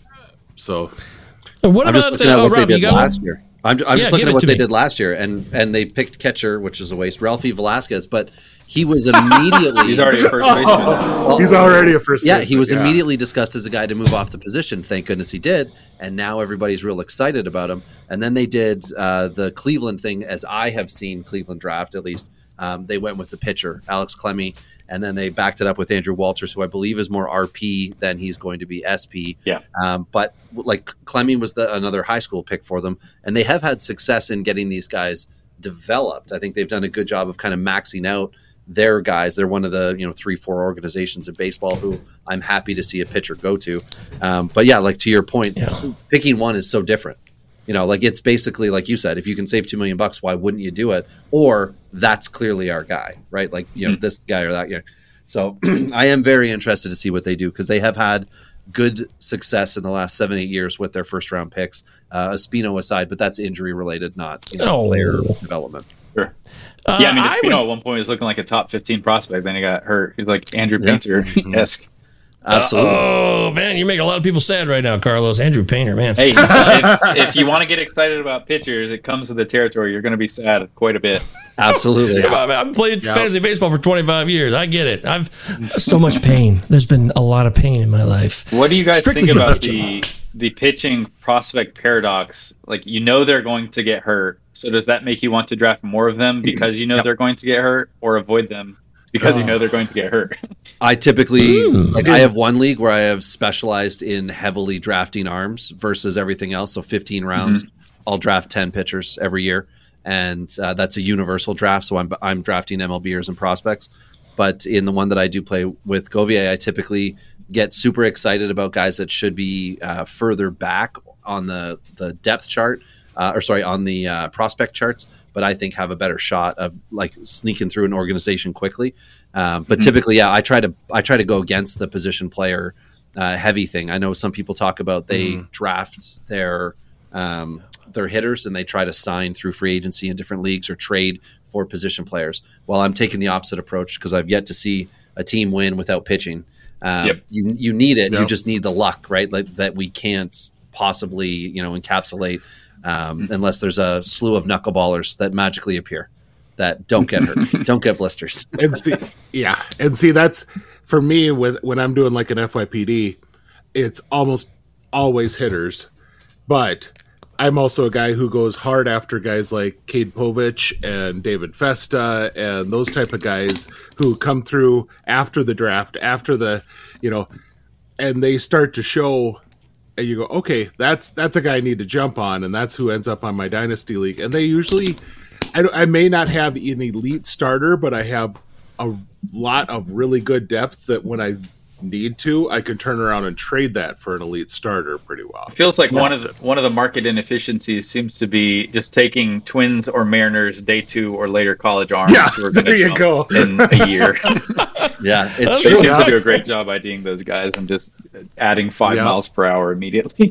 so, what I'm about just looking at uh, what Rob, they did got last one? year. I'm, I'm Yeah, just looking give at it what to they me. did last year, and and they picked catcher, which is a waste, Ralphie Velasquez, but he was immediately He's already a first baseman. Well, he's already a first yeah, baseman, he was yeah. immediately discussed as a guy to move off the position. Thank goodness he did, and now everybody's real excited about him. And then they did uh, the Cleveland thing, as I have seen Cleveland draft at least. Um, they went with the pitcher, Alex Clemmie, and then they backed it up with Andrew Walters, who I believe is more R P than he's going to be S P. Yeah. Um, but like Clemmie was the another high school pick for them, and they have had success in getting these guys developed. I think they've done a good job of kind of maxing out their guys. They're one of the you know three, four organizations in baseball who I'm happy to see a pitcher go to. Um, but yeah, like to your point, Yeah. picking one is so different. You know, like it's basically like you said, if you can save two million bucks, why wouldn't you do it? Or that's clearly our guy, right? Like you know, Mm-hmm. this guy or that guy. So I am very interested to see what they do because they have had good success in the last seven, eight years with their first round picks. Uh, Espino aside, but that's injury related, not you know, Oh. player development. Sure. Uh, yeah, I mean, I Espino was- at one point was looking like a top fifteen prospect. Then he got hurt. He's like Andrew Yeah. Painter-esque. Absolutely. Oh man, you're making a lot of people sad right now, Carlos. Andrew Painter, man. Hey, if, if you want to get excited about pitchers, it comes with the territory. You're going to be sad quite a bit. Absolutely. Come on, man. I've played Yeah. fantasy baseball for twenty-five years. I get it. I've so much pain. There's been a lot of pain in my life. What do you guys Strictly think for about pitching. the the pitching prospect paradox? Like, you know they're going to get hurt, so does that make you want to draft more of them because you know they're going to get hurt, or avoid them because you know they're going to get hurt? I typically like I have one league where I have specialized in heavily drafting arms versus everything else. So fifteen rounds, I'll draft ten pitchers every year, and uh, that's a universal draft. So I'm I'm drafting M L Bers and prospects. But in the one that I do play with Govier, I typically get super excited about guys that should be uh, further back on the the depth chart, uh, or sorry, on the uh, prospect charts, but I think have a better shot of like sneaking through an organization quickly. Um, but typically, yeah, I try to I try to go against the position player uh, heavy thing. I know some people talk about they draft their um, their hitters and they try to sign through free agency in different leagues or trade for position players. Well, I'm taking the opposite approach because I've yet to see a team win without pitching. Um, Yep. You you need it. You Yep. just need the luck, right? Like that we can't possibly you know encapsulate um, unless there's a slew of knuckleballers that magically appear that don't get hurt, don't get blisters. and see, yeah, and see that's for me with when I'm doing like an F Y P D, it's almost always hitters, but I'm also a guy who goes hard after guys like Cade Povich and David Festa and those type of guys who come through after the draft, after the, you know, and they start to show, and you go, okay, that's that's a guy I need to jump on, and that's who ends up on my dynasty league. And they usually, I, don't- I may not have an elite starter, but I have a lot of really good depth that when I need to, I can turn around and trade that for an elite starter pretty well. It feels like one of the one of the market inefficiencies seems to be just taking Twins or Mariners day two or later college arms Yeah, who are going there to you jump go. in a year. Yeah, it's They true. seem to do a great job IDing those guys and just adding five Yeah. miles per hour immediately.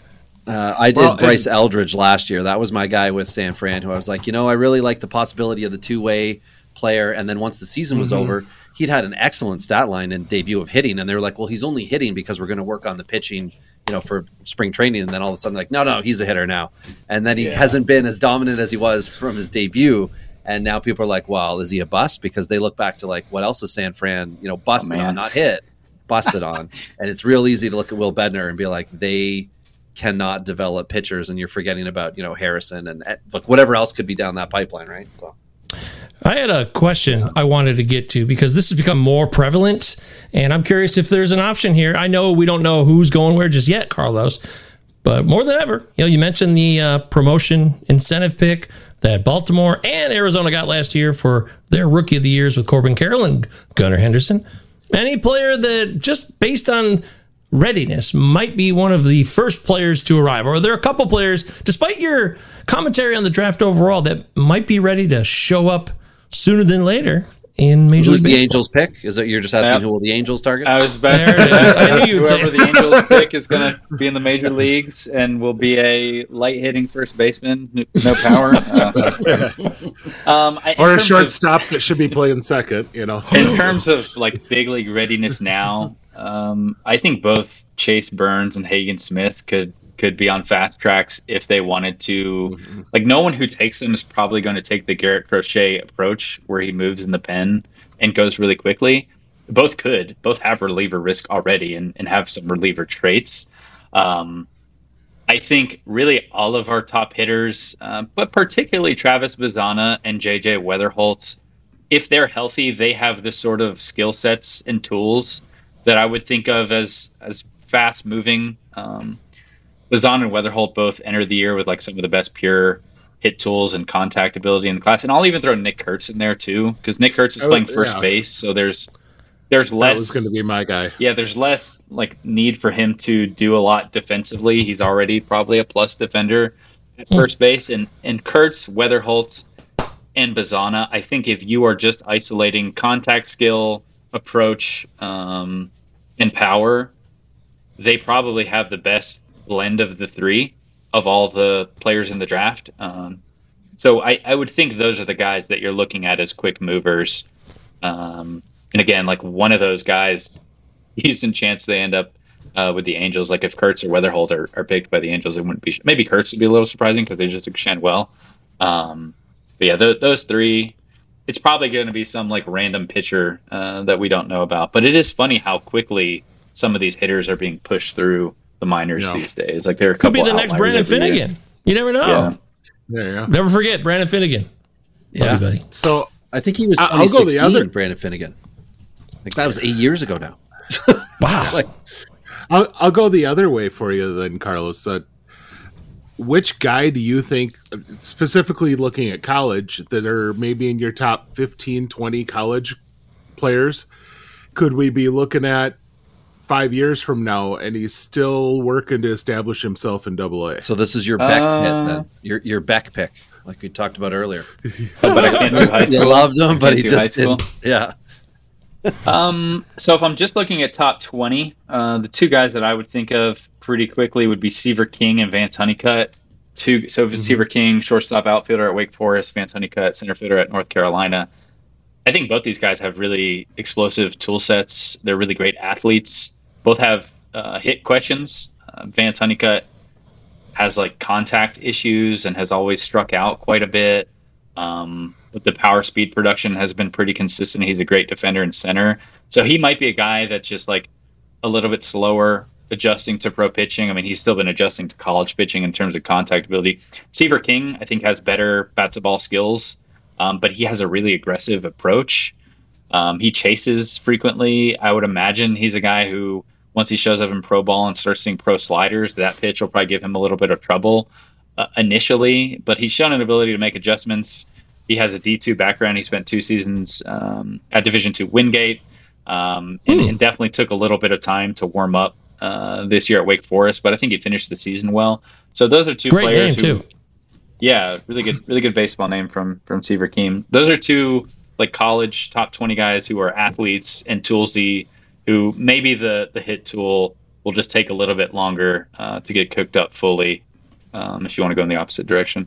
Uh, I did Well, Bryce and- Eldridge last year. That was my guy with San Fran, who I was like, you know, I really like the possibility of the two-way player. And then once the season was over, he'd had an excellent stat line and debut of hitting. And they were like, well, he's only hitting because we're going to work on the pitching, you know, for spring training. And then all of a sudden, like, no, no, he's a hitter now. And then he Yeah. hasn't been as dominant as he was from his debut. And now people are like, well, is he a bust? Because they look back to like, what else is San Fran, you know, busting man. on, not hit. busted on. And it's real easy to look at Will Bednar and be like, they cannot develop pitchers, and you're forgetting about, you know, Harrison and look, whatever else could be down that pipeline, right? So I had a question I wanted to get to because this has become more prevalent, and I'm curious if there's an option here. I know we don't know who's going where just yet, Carlos, but more than ever, you know, you mentioned the uh, promotion incentive pick that Baltimore and Arizona got last year for their rookie of the years with Corbin Carroll and Gunnar Henderson. Any player that just based on readiness might be one of the first players to arrive, or are there a couple players, despite your commentary on the draft overall, that might be ready to show up sooner than later in Major Who's League the Baseball? Angels pick? Is that you're just asking Yep. who will the Angels target? I was about to There it say, is. I knew you'd say whoever it. the Angels pick is going to be in the major leagues and will be a light hitting first baseman, n- no power. Uh, um, I, in Or a terms of- shortstop that should be playing second, you know. in terms of like big league readiness now, um, I think both Chase Burns and Hagen Smith could could be on fast tracks if they wanted to. Like, no one who takes them is probably going to take the Garrett Crochet approach where he moves in the pen and goes really quickly. Both could. Both have reliever risk already and, and have some reliever traits. Um, I think really all of our top hitters, uh, but particularly Travis Bazzana and J J Weatherholt, if they're healthy, they have the sort of skill sets and tools that I would think of as as fast moving. Um, Bazzana and Weatherholt both entered the year with like some of the best pure hit tools and contact ability in the class, and I'll even throw Nick Kurtz in there too, because Nick Kurtz is Oh, playing first yeah. base, so there's there's less. That was going to be my guy. Yeah, there's less like need for him to do a lot defensively. He's already probably a plus defender at first base, and and Kurtz, Weatherholt, and Bazzana. I think if you are just isolating contact skill, approach, um, and power, they probably have the best blend of the three of all the players in the draft. Um, so I, I would think those are the guys that you're looking at as quick movers. Um, and again, like one of those guys, decent chance they end up uh, with the Angels. Like if Kurtz or Weatherholt are, are picked by the Angels, it wouldn't be. Maybe Kurtz would be a little surprising because they just extend well. Um, but yeah, th- those three. It's probably going to be some like random pitcher uh, that we don't know about. But it is funny how quickly some of these hitters are being pushed through the minors Yeah. these days. Like there are a Could couple be the next outliers Brandon every year. Finnegan. You never know. Yeah. There you go. Never forget Brandon Finnegan. Yeah. Love you, buddy. So I think he was I- I'll go the 2016, other- Brandon Finnegan. Like that was eight years ago now. Wow. Like, I'll, I'll go the other way for you then, Carlos. Uh, which guy do you think, specifically looking at college, that are maybe in your top fifteen, twenty college players, could we be looking at five years from now and he's still working to establish himself in double A? so this is your Beck Uh, hit then. Your your Beck pick, like we talked about earlier. But I can't do high You school. loved him, but Can't he do high just school. didn't. Yeah. Um, so if I'm just looking at top twenty, uh, the two guys that I would think of pretty quickly would be Seaver King and Vance Honeycutt. Two, so if it's Seaver King, shortstop outfielder at Wake Forest, Vance Honeycutt, center fielder at North Carolina. I think both these guys have really explosive tool sets. They're really great athletes. Both have uh, hit questions. Uh, Vance Honeycutt has like contact issues and has always struck out quite a bit. Um, but the power speed production has been pretty consistent. He's a great defender and center. So he might be a guy that's just like a little bit slower adjusting to pro pitching. I mean, he's still been adjusting to college pitching in terms of contact ability. Seaver King, I think, has better bat to ball skills, um, but he has a really aggressive approach. Um, he chases frequently. I would imagine he's a guy who, once he shows up in pro ball and starts seeing pro sliders, that pitch will probably give him a little bit of trouble uh, initially, but he's shown an ability to make adjustments. He has a D two background. He spent two seasons um, at Division two Wingate, um, and, and definitely took a little bit of time to warm up uh, this year at Wake Forest, but I think he finished the season well. So those are two Great players name, who, too. yeah, really good, really good baseball name from from Seaver King. Those are two like college top twenty guys who are athletes and toolsy, who maybe the the hit tool will just take a little bit longer uh, to get cooked up fully. Um, if you want to go in the opposite direction.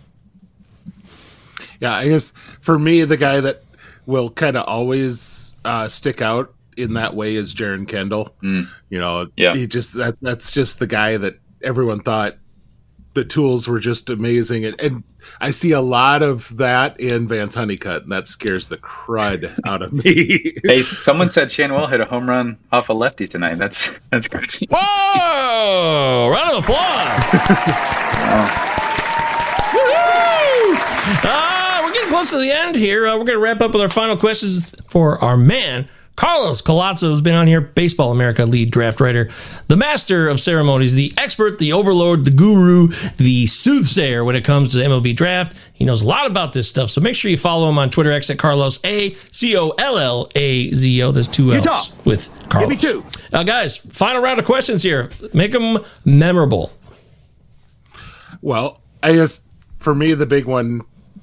Yeah, I guess for me, the guy that will kind of always uh, stick out in that way is Jaron Kendall. Mm. You know, Yeah. he just that that's just the guy that everyone thought the tools were just amazing, and, and I see a lot of that in Vance Honeycutt, and that scares the crud out of me. Hey, someone said Shanwell hit a home run off a lefty tonight. That's that's crazy. Whoa! Round of applause. Woo-hoo! Uh, we're getting close to the end here. Uh, we're going to wrap up with our final questions for our man, Carlos Colazzo, has been on here, Baseball America lead draft writer, the master of ceremonies, the expert, the overlord, the guru, the soothsayer when it comes to the M L B draft. He knows a lot about this stuff, so make sure you follow him on Twitter, X at Carlos, A C O L L A Z O. There's two L's with Carlos. Give me two. Uh, guys, final round of questions here. Make them memorable. Well, I guess for me, the big one,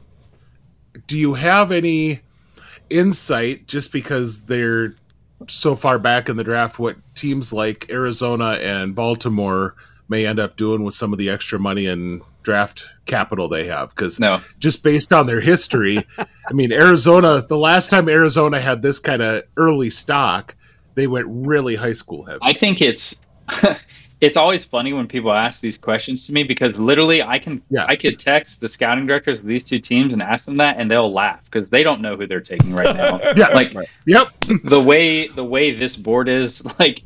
do you have any insight, just because they're so far back in the draft, what teams like Arizona and Baltimore may end up doing with some of the extra money and draft capital they have? Because no. just based on their history, I mean, Arizona, the last time Arizona had this kind of early stock, they went really high school heavy. I think it's it's always funny when people ask these questions to me, because literally I can yeah. I could text the scouting directors of these two teams and ask them that, and they'll laugh because they don't know who they're taking right now. yeah, like right. Yep. the way the way this board is, like,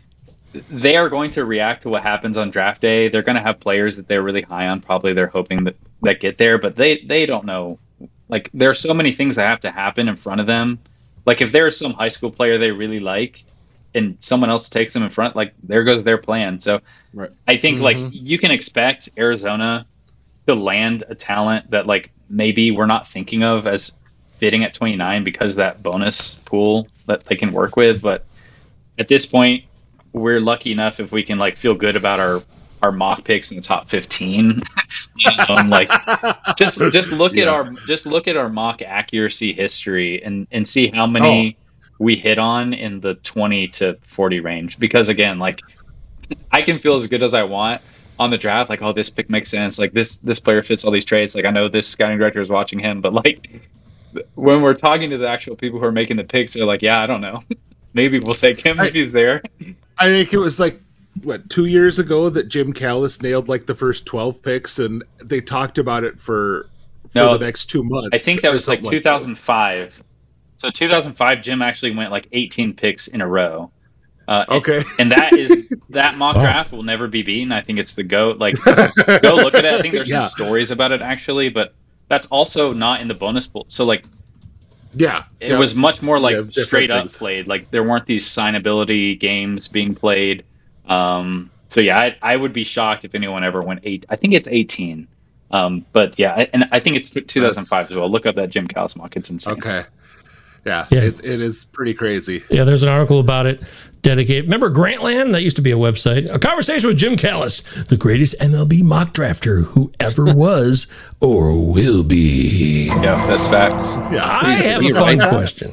they are going to react to what happens on draft day. They're going to have players that they're really high on, probably they're hoping that that get there, but they they don't know. Like, there are so many things that have to happen in front of them. Like, if there's some high school player they really like and someone else takes them in front, like, there goes their plan. So right. I think, Mm-hmm. like, you can expect Arizona to land a talent that, like, maybe we're not thinking of as fitting at twenty-nine because of that bonus pool that they can work with. But at this point, we're lucky enough if we can, like, feel good about our, our mock picks in the top fifteen. um, like, just just look Yeah. at our just look at our mock accuracy history and, and see how many we hit on in the twenty to forty range. Because again, like, I can feel as good as I want on the draft, like, oh, this pick makes sense, like this this player fits all these traits, like, I know this scouting director is watching him, but, like, when we're talking to the actual people who are making the picks, they're like, yeah, I don't know, maybe we'll take him I, if he's there. I think it was like, what, two years ago that Jim Callis nailed like the first twelve picks, and they talked about it for, for No, the next two months. I think that was like something two thousand five. So two thousand five, Jim actually went like eighteen picks in a row. Uh, Okay. and, and that is that mock Wow. draft will never be beaten. I think it's the GOAT. Like, go look at it. I think there's Yeah. some stories about it actually, but that's also not in the bonus pool. So, like, Yeah. it yeah. was much more like Yeah, different straight up things. played. Like, there weren't these signability games being played. Um, so yeah, I, I would be shocked if anyone ever went eight. I think it's eighteen. Um, but yeah, I- and I think it's two thousand five as well. Look up that Jim Callis mock. It's insane. Okay. Yeah, Yeah. It's, it is pretty crazy. Yeah, there's an article about it dedicated. Remember Grantland? That used to be a website. A conversation with Jim Callis, the greatest M L B mock drafter who ever was or will be. Yeah, that's facts. Yeah. I have a You're fun right. question.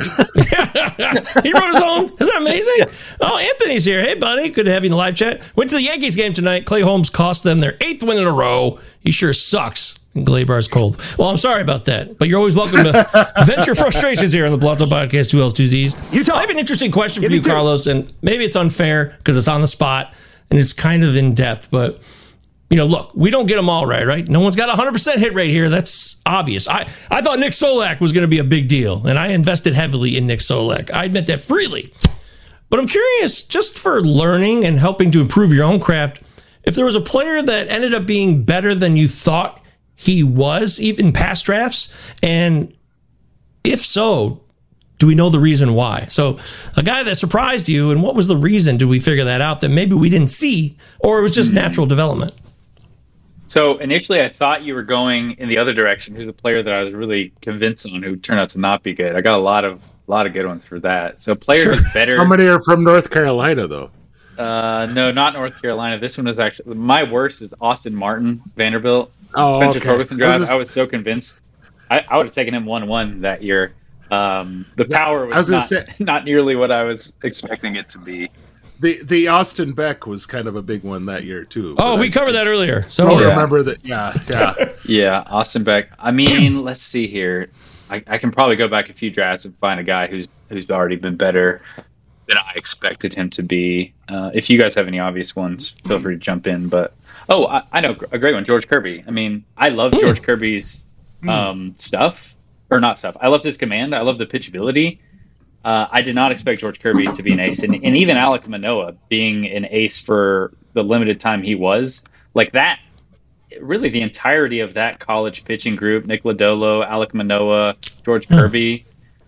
He wrote his own. Isn't that amazing? Oh, Anthony's here. Hey, buddy. Good to have you in the live chat. Went to the Yankees game tonight. Clay Holmes cost them their eighth win in a row. He sure sucks. And Glaber's cold. Well, I'm sorry about that, but you're always welcome to vent your frustrations here on the Blotto Podcast, two L's, two Z's. I have an interesting question for you, Carlos, and maybe it's unfair because it's on the spot and it's kind of in depth, but, you know, look, we don't get them all right, right? No one's got a one hundred percent hit rate here. That's obvious. I, I thought Nick Solak was going to be a big deal, and I invested heavily in Nick Solak. I admit that freely. But I'm curious, just for learning and helping to improve your own craft, if there was a player that ended up being better than you thought he was, even in past drafts, and if so, do we know the reason why? So a guy that surprised you, and what was the reason? Did we figure that out that maybe we didn't see, or it was just natural development? So initially, I thought you were going in the other direction. Who's a player that I was really convinced on who turned out to not be good? I got a lot of a lot of good ones for that. So player Sure. who's better. How many are from North Carolina, though? Uh, no, not North Carolina. This one was actually my worst. Is Austin Martin, Vanderbilt. Oh, Spencer okay. Torkelson I draft. was I just- was so convinced. I, I would have taken him one one that year. Um, the power was, I was gonna not, say- not nearly what I was expecting it to be. The the Austin Beck was kind of a big one that year too. Oh, but we I covered that earlier. So don't Yeah. remember that. Yeah, yeah. Yeah, Austin Beck. I mean, let's see here. I, I can probably go back a few drafts and find a guy who's who's already been better than I expected him to be. Uh, if you guys have any obvious ones, feel free to jump in. But Oh, I, I know a great one, George Kirby. I mean, I love George Kirby's um, stuff, or not stuff. I loved his command. I love the pitchability. Uh, I did not expect George Kirby to be an ace, and, and even Alek Manoah being an ace for the limited time he was. Like that, really the entirety of that college pitching group, Nick Lodolo, Alek Manoah, George Kirby,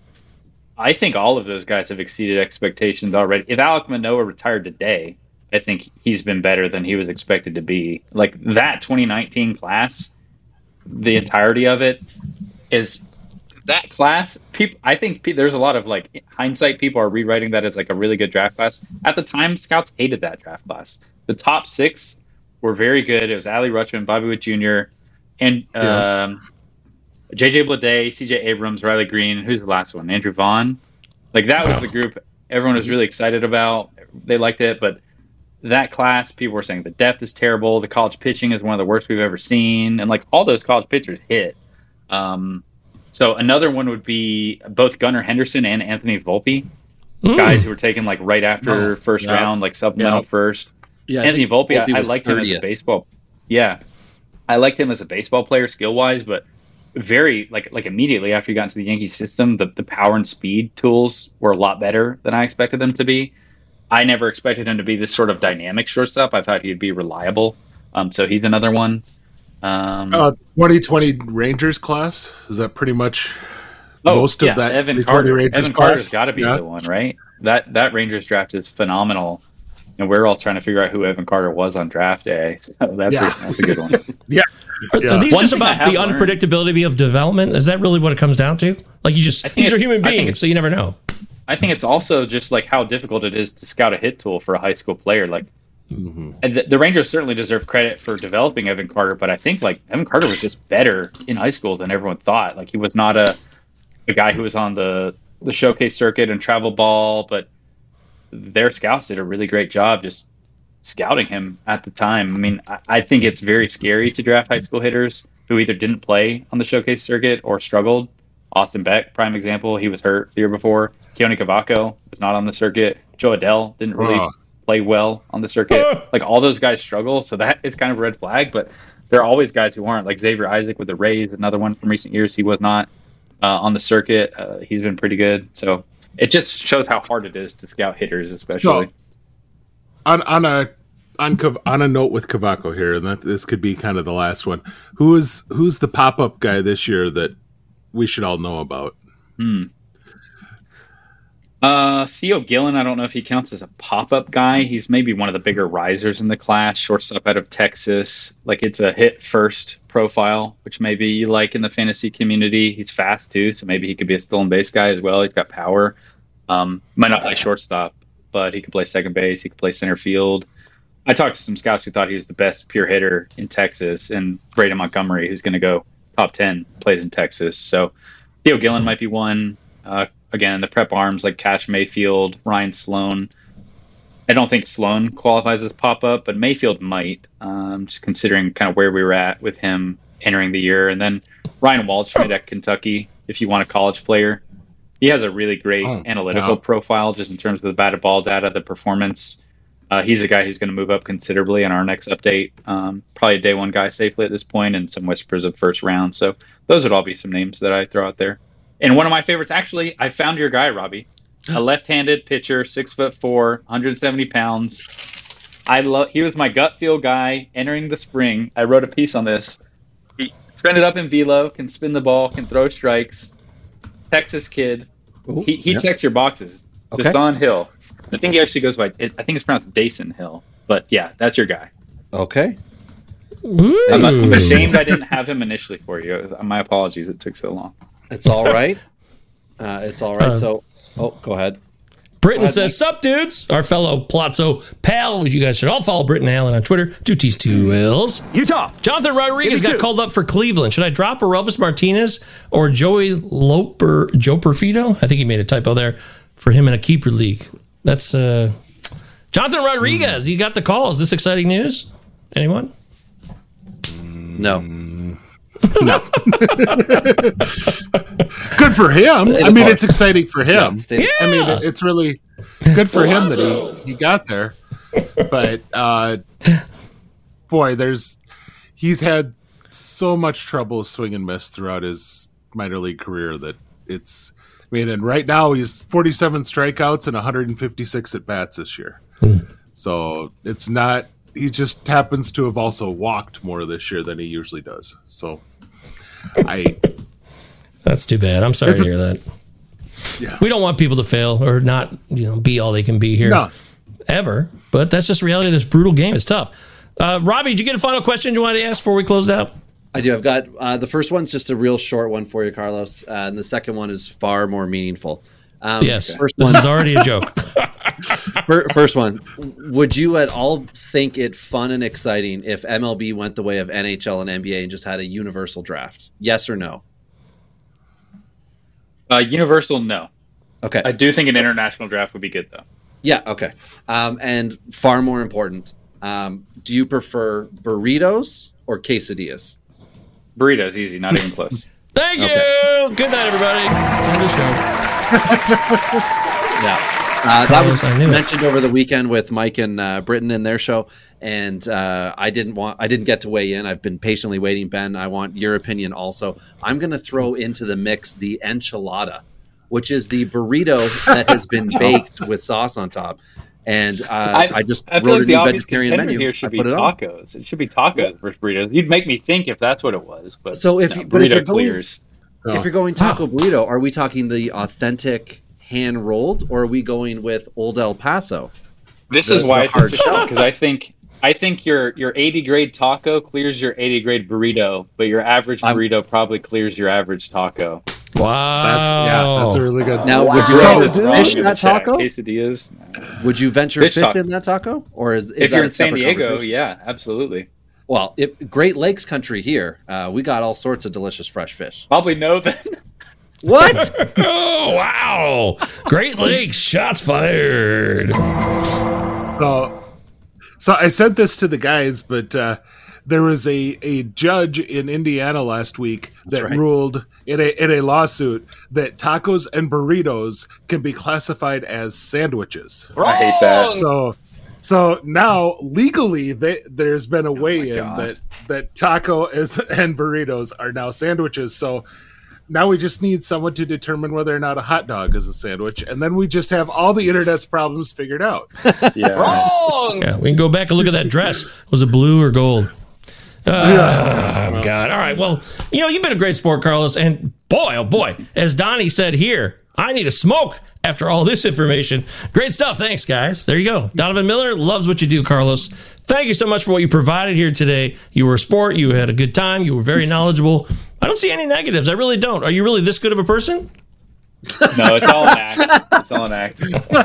I think all of those guys have exceeded expectations already. If Alek Manoah retired today, I think he's been better than he was expected to be. Like that twenty nineteen class, the entirety of it is that class. People, I think pe- there's a lot of like hindsight. People are rewriting that as like a really good draft class. At the time, scouts hated that draft class. The top six were very good. It was Adley Rutschman, Bobby Witt Junior, and Yeah. um, J J Bleday, C J Abrams, Riley Green. Who's the last one? Andrew Vaughn. Like that was the group everyone was really excited about. They liked it, but that class, people were saying the depth is terrible. The college pitching is one of the worst we've ever seen, and like all those college pitchers hit. Um, so another one would be both Gunnar Henderson and Anthony Volpe, Mm. guys who were taken like right after Oh, first yeah. round, like supplemental Yeah. first. Yeah, I Anthony think Volpe, I, I was liked him as a thirtieth. baseball. Yeah, I liked him as a baseball player, skill wise, but very like like immediately after he got into the Yankee system, the, the power and speed tools were a lot better than I expected them to be. I never expected him to be this sort of dynamic shortstop. I thought he'd be reliable. Um, so he's another one. Um, Uh, twenty twenty Rangers class, is that pretty much oh, most of yeah, that Evan twenty Carter. Rangers Evan class? Carter's got to be Yeah. the one, right? That that Rangers draft is phenomenal. And we're all trying to figure out who Evan Carter was on draft day. So that's, Yeah. a, that's a good one. Yeah. Are, Yeah. are these One just thing I about the have learned- unpredictability of development? Is that really what it comes down to? Like you just I think these are it's- human I think beings, it's- so you never know. I think it's also just like how difficult it is to scout a hit tool for a high school player. Like and the, the Rangers certainly deserve credit for developing Evan Carter, but I think like Evan Carter was just better in high school than everyone thought. Like he was not a a guy who was on the the showcase circuit and travel ball, but their scouts did a really great job just scouting him at the time. I mean, I, I think it's very scary to draft high school hitters who either didn't play on the showcase circuit or struggled. Austin Beck, prime example, he was hurt the year before. Keone Cavaco was not on the circuit. Joe Adell didn't really Oh. play well on the circuit. Like all those guys struggle, so that is kind of a red flag. But there are always guys who aren't. Like Xavier Isaac with the Rays, another one from recent years. He was not uh, on the circuit. Uh, he's been pretty good. So it just shows how hard it is to scout hitters, especially. So, on on a on Cav- on a note with Cavaco here, and that this could be kind of the last one. Who is who's the pop up guy this year that we should all know about? Hmm. Uh, Theo Gillen, I don't know if he counts as a pop-up guy. He's maybe one of the bigger risers in the class, shortstop out of Texas. Like it's a hit-first profile, which maybe you like in the fantasy community. He's fast too, so maybe he could be a stolen base guy as well. He's got power. Um, might not play shortstop, but he could play second base. He could play center field. I talked to some scouts who thought he was the best pure hitter in Texas, and Braden Montgomery, who's going to go top ten, plays in Texas. So Theo Gillen might be one. Uh, again, the prep arms like Cash Mayfield, Ryan Sloan. I don't think Sloan qualifies as pop-up, but Mayfield might, um, just considering kind of where we were at with him entering the year. And then Ryan Waldschmidt at Kentucky, if you want a college player. He has a really great Oh, analytical yeah. profile just in terms of the batted ball data, the performance. Uh, he's a guy who's going to move up considerably in our next update. Um, probably a day one guy safely at this point, and some whispers of first round. So those would all be some names that I throw out there. And one of my favorites, actually, I found your guy, Robbie. A left-handed pitcher, six foot four, one hundred seventy pounds. I love. He was my gut feel guy entering the spring. I wrote a piece on this. He trended up in velo, can spin the ball, can throw strikes. Texas kid. Ooh, he he yeah. checks your boxes. Okay. Desan Hill. I think he actually goes by. I think it's pronounced Dason Hill. But yeah, that's your guy. Okay. I'm, I'm ashamed I didn't have him initially for you. My apologies. It took so long. It's all right. Uh, it's all right. Uh, so, oh, go ahead. Britton Go ahead, says, "Sup, dudes? Our fellow Palazzo pal. You guys should all follow Britton Allen on Twitter. Two T's, two L's. Utah. Jonathan Rodriguez Give me got two. called up for Cleveland. Should I drop Arovis Martinez or Joey Loper, Joe Perfido? I think he made a typo there for him in a keeper league. That's uh, Jonathan Rodriguez. You got the call. Is this exciting news? Anyone? No. No. Good for him. I mean, it's exciting for him. Yeah, I mean, it's really good for him that he, he got there. But uh, boy, there's he's had so much trouble swing and miss throughout his minor league career that it's. I mean, and right now he's forty-seven strikeouts and one hundred fifty-six at bats this year. Hmm. So it's not. He just happens to have also walked more this year than he usually does. So I. That's too bad. I'm sorry to hear that. Yeah. We don't want people to fail or not, you know, be all they can be here no. ever. But that's just the reality of this brutal game. It's tough. Uh, Robbie, did you get a final question you wanted to ask before we closed out? I do. I've got uh, the first one's just a real short one for you, Carlos, uh, and the second one is far more meaningful. Um, yes, first this one, is already a joke. First one, would you at all think it fun and exciting if M L B went the way of N H L and N B A and just had a universal draft? Yes or no? Uh, universal, no. Okay. I do think an international draft would be good, though. Yeah, okay. Um, and far more important, um, do you prefer burritos or quesadillas? Burritos, easy, not even close. Thank you. Okay. Good night, everybody. End of the show. Yeah. Uh, that was I knew mentioned it. over the weekend with Mike and uh, Britton in their show, and uh, I didn't want, I didn't get to weigh in. I've been patiently waiting, Ben. I want your opinion also. I'm going to throw into the mix the enchilada, which is the burrito that has been baked with sauce on top. And uh, I, I just I wrote feel like a the new obvious vegetarian contender menu. here should I be put it on. tacos. It should be tacos versus burritos. You'd make me think if that's what it was, but So if no, you, but if burrito you're going, clears. if you're going taco burrito, are we talking the authentic hand rolled, or are we going with Old El Paso? This The- is why the it's hard interesting shell. because I think I think your your eighty grade taco clears your eighty grade burrito, but your average I'm- burrito probably clears your average taco. Wow. That's yeah, that's a really good. Now, would you Wow. venture This is wrong fish in in the that chat. taco? Quesadillas. Would you venture Fish fish taco. in that taco, or is, is If that you're a in San separate Diego, conversation? yeah, absolutely. Well, if Great Lakes country here, uh, we got all sorts of delicious fresh fish. Probably no then. What? Oh, wow. Great Lakes, shots fired. So, so I sent this to the guys, but uh, there was a, a judge in Indiana last week that right. ruled in a in a lawsuit that tacos and burritos can be classified as sandwiches. I hate that. So, so now legally, they, there's been a way in God. that that taco is and burritos are now sandwiches. So. Now we just need someone to determine whether or not a hot dog is a sandwich, and then we just have all the internet's problems figured out. Yeah. Wrong. Yeah, we can go back and look at that dress. Was it blue or gold? Oh, God. All right. Well, you know, you've been a great sport, Carlos. And boy, oh, boy, as Donnie said here, I need a smoke after all this information. Great stuff. Thanks, guys. There you go. Donovan Miller loves what you do, Carlos. Thank you so much for what you provided here today. You were a sport. You had a good time. You were very knowledgeable. I don't see any negatives. I really don't. Are you really this good of a person? No, it's all an act. It's all an act.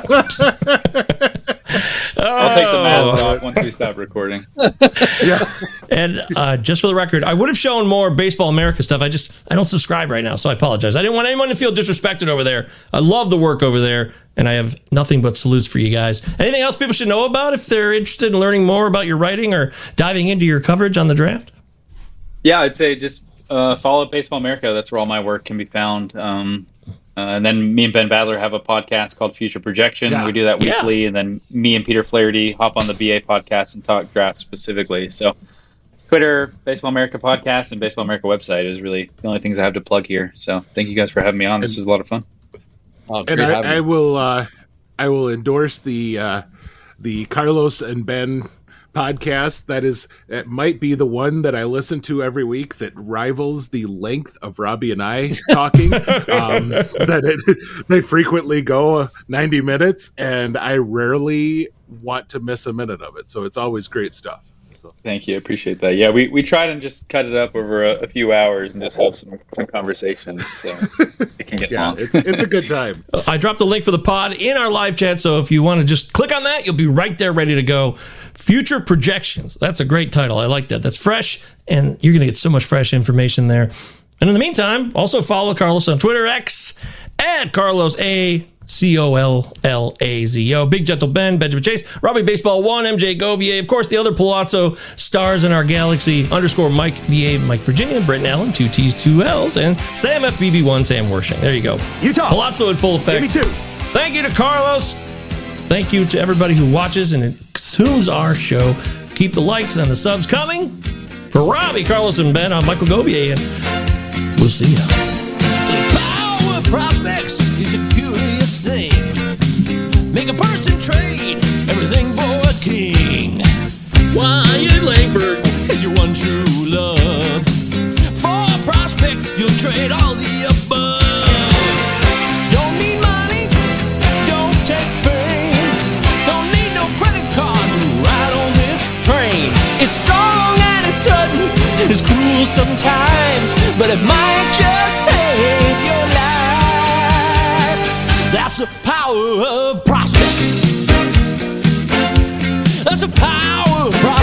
I'll take the mask off once we stop recording. Yeah. And uh, just for the record, I would have shown more Baseball America stuff. I just, I don't subscribe right now, so I apologize. I didn't want anyone to feel disrespected over there. I love the work over there, and I have nothing but salutes for you guys. Anything else people should know about if they're interested in learning more about your writing or diving into your coverage on the draft? Yeah, I'd say just uh, follow Baseball America. That's where all my work can be found. Um, uh, and then me and Ben Badler have a podcast called Future Projection. Yeah. We do that Yeah. weekly. And then me and Peter Flaherty hop on the B A podcast and talk draft specifically. So Twitter, Baseball America podcast, and Baseball America website is really the only things I have to plug here. So thank you guys for having me on. This was a lot of fun. Oh, And great having I, I you. will uh, I will endorse the uh, the Carlos and Ben podcast. That is, it might be the one that I listen to every week that rivals the length of Robbie and I talking. um, that it, they frequently go ninety minutes, and I rarely want to miss a minute of it. So it's always great stuff. So. Thank you. I appreciate that. Yeah, we, we try to just cut it up over a, a few hours and just have some, some conversations. So it can get Yeah, long. it's it's a good time. I dropped the link for the pod in our live chat, so if you want to just click on that, you'll be right there ready to go. Future Projections. That's a great title. I like that. That's fresh, and you're going to get so much fresh information there. And in the meantime, also follow Carlos on Twitter, X, at Carlos A. C O L L A Z O. Big Gentle Ben, Benjamin Chase, Robbie Baseball one, M J Govier, of course, the other Palazzo stars in our galaxy, underscore Mike B A, Mike Virginia, Britton Allen, two T's, two L's, and Sam F B B one, Sam Worshing. There you go. Utah. Palazzo in full effect. Give me two. Thank you to Carlos. Thank you to everybody who watches and consumes our show. keep the likes and the subs coming. For Robbie, Carlos, and Ben, I'm Michael Govier, and we'll see ya. The power of prospects is a curious thing. Make a person trade everything for a king. Wyatt Langford is your one true love. For a prospect, you'll trade all the above. Don't need money, don't take fame. Don't need no credit card to ride on this train. It's strong and it's sudden, it's cruel sometimes, but it might just save your life. That's the power of prospects. That's the power of prospects.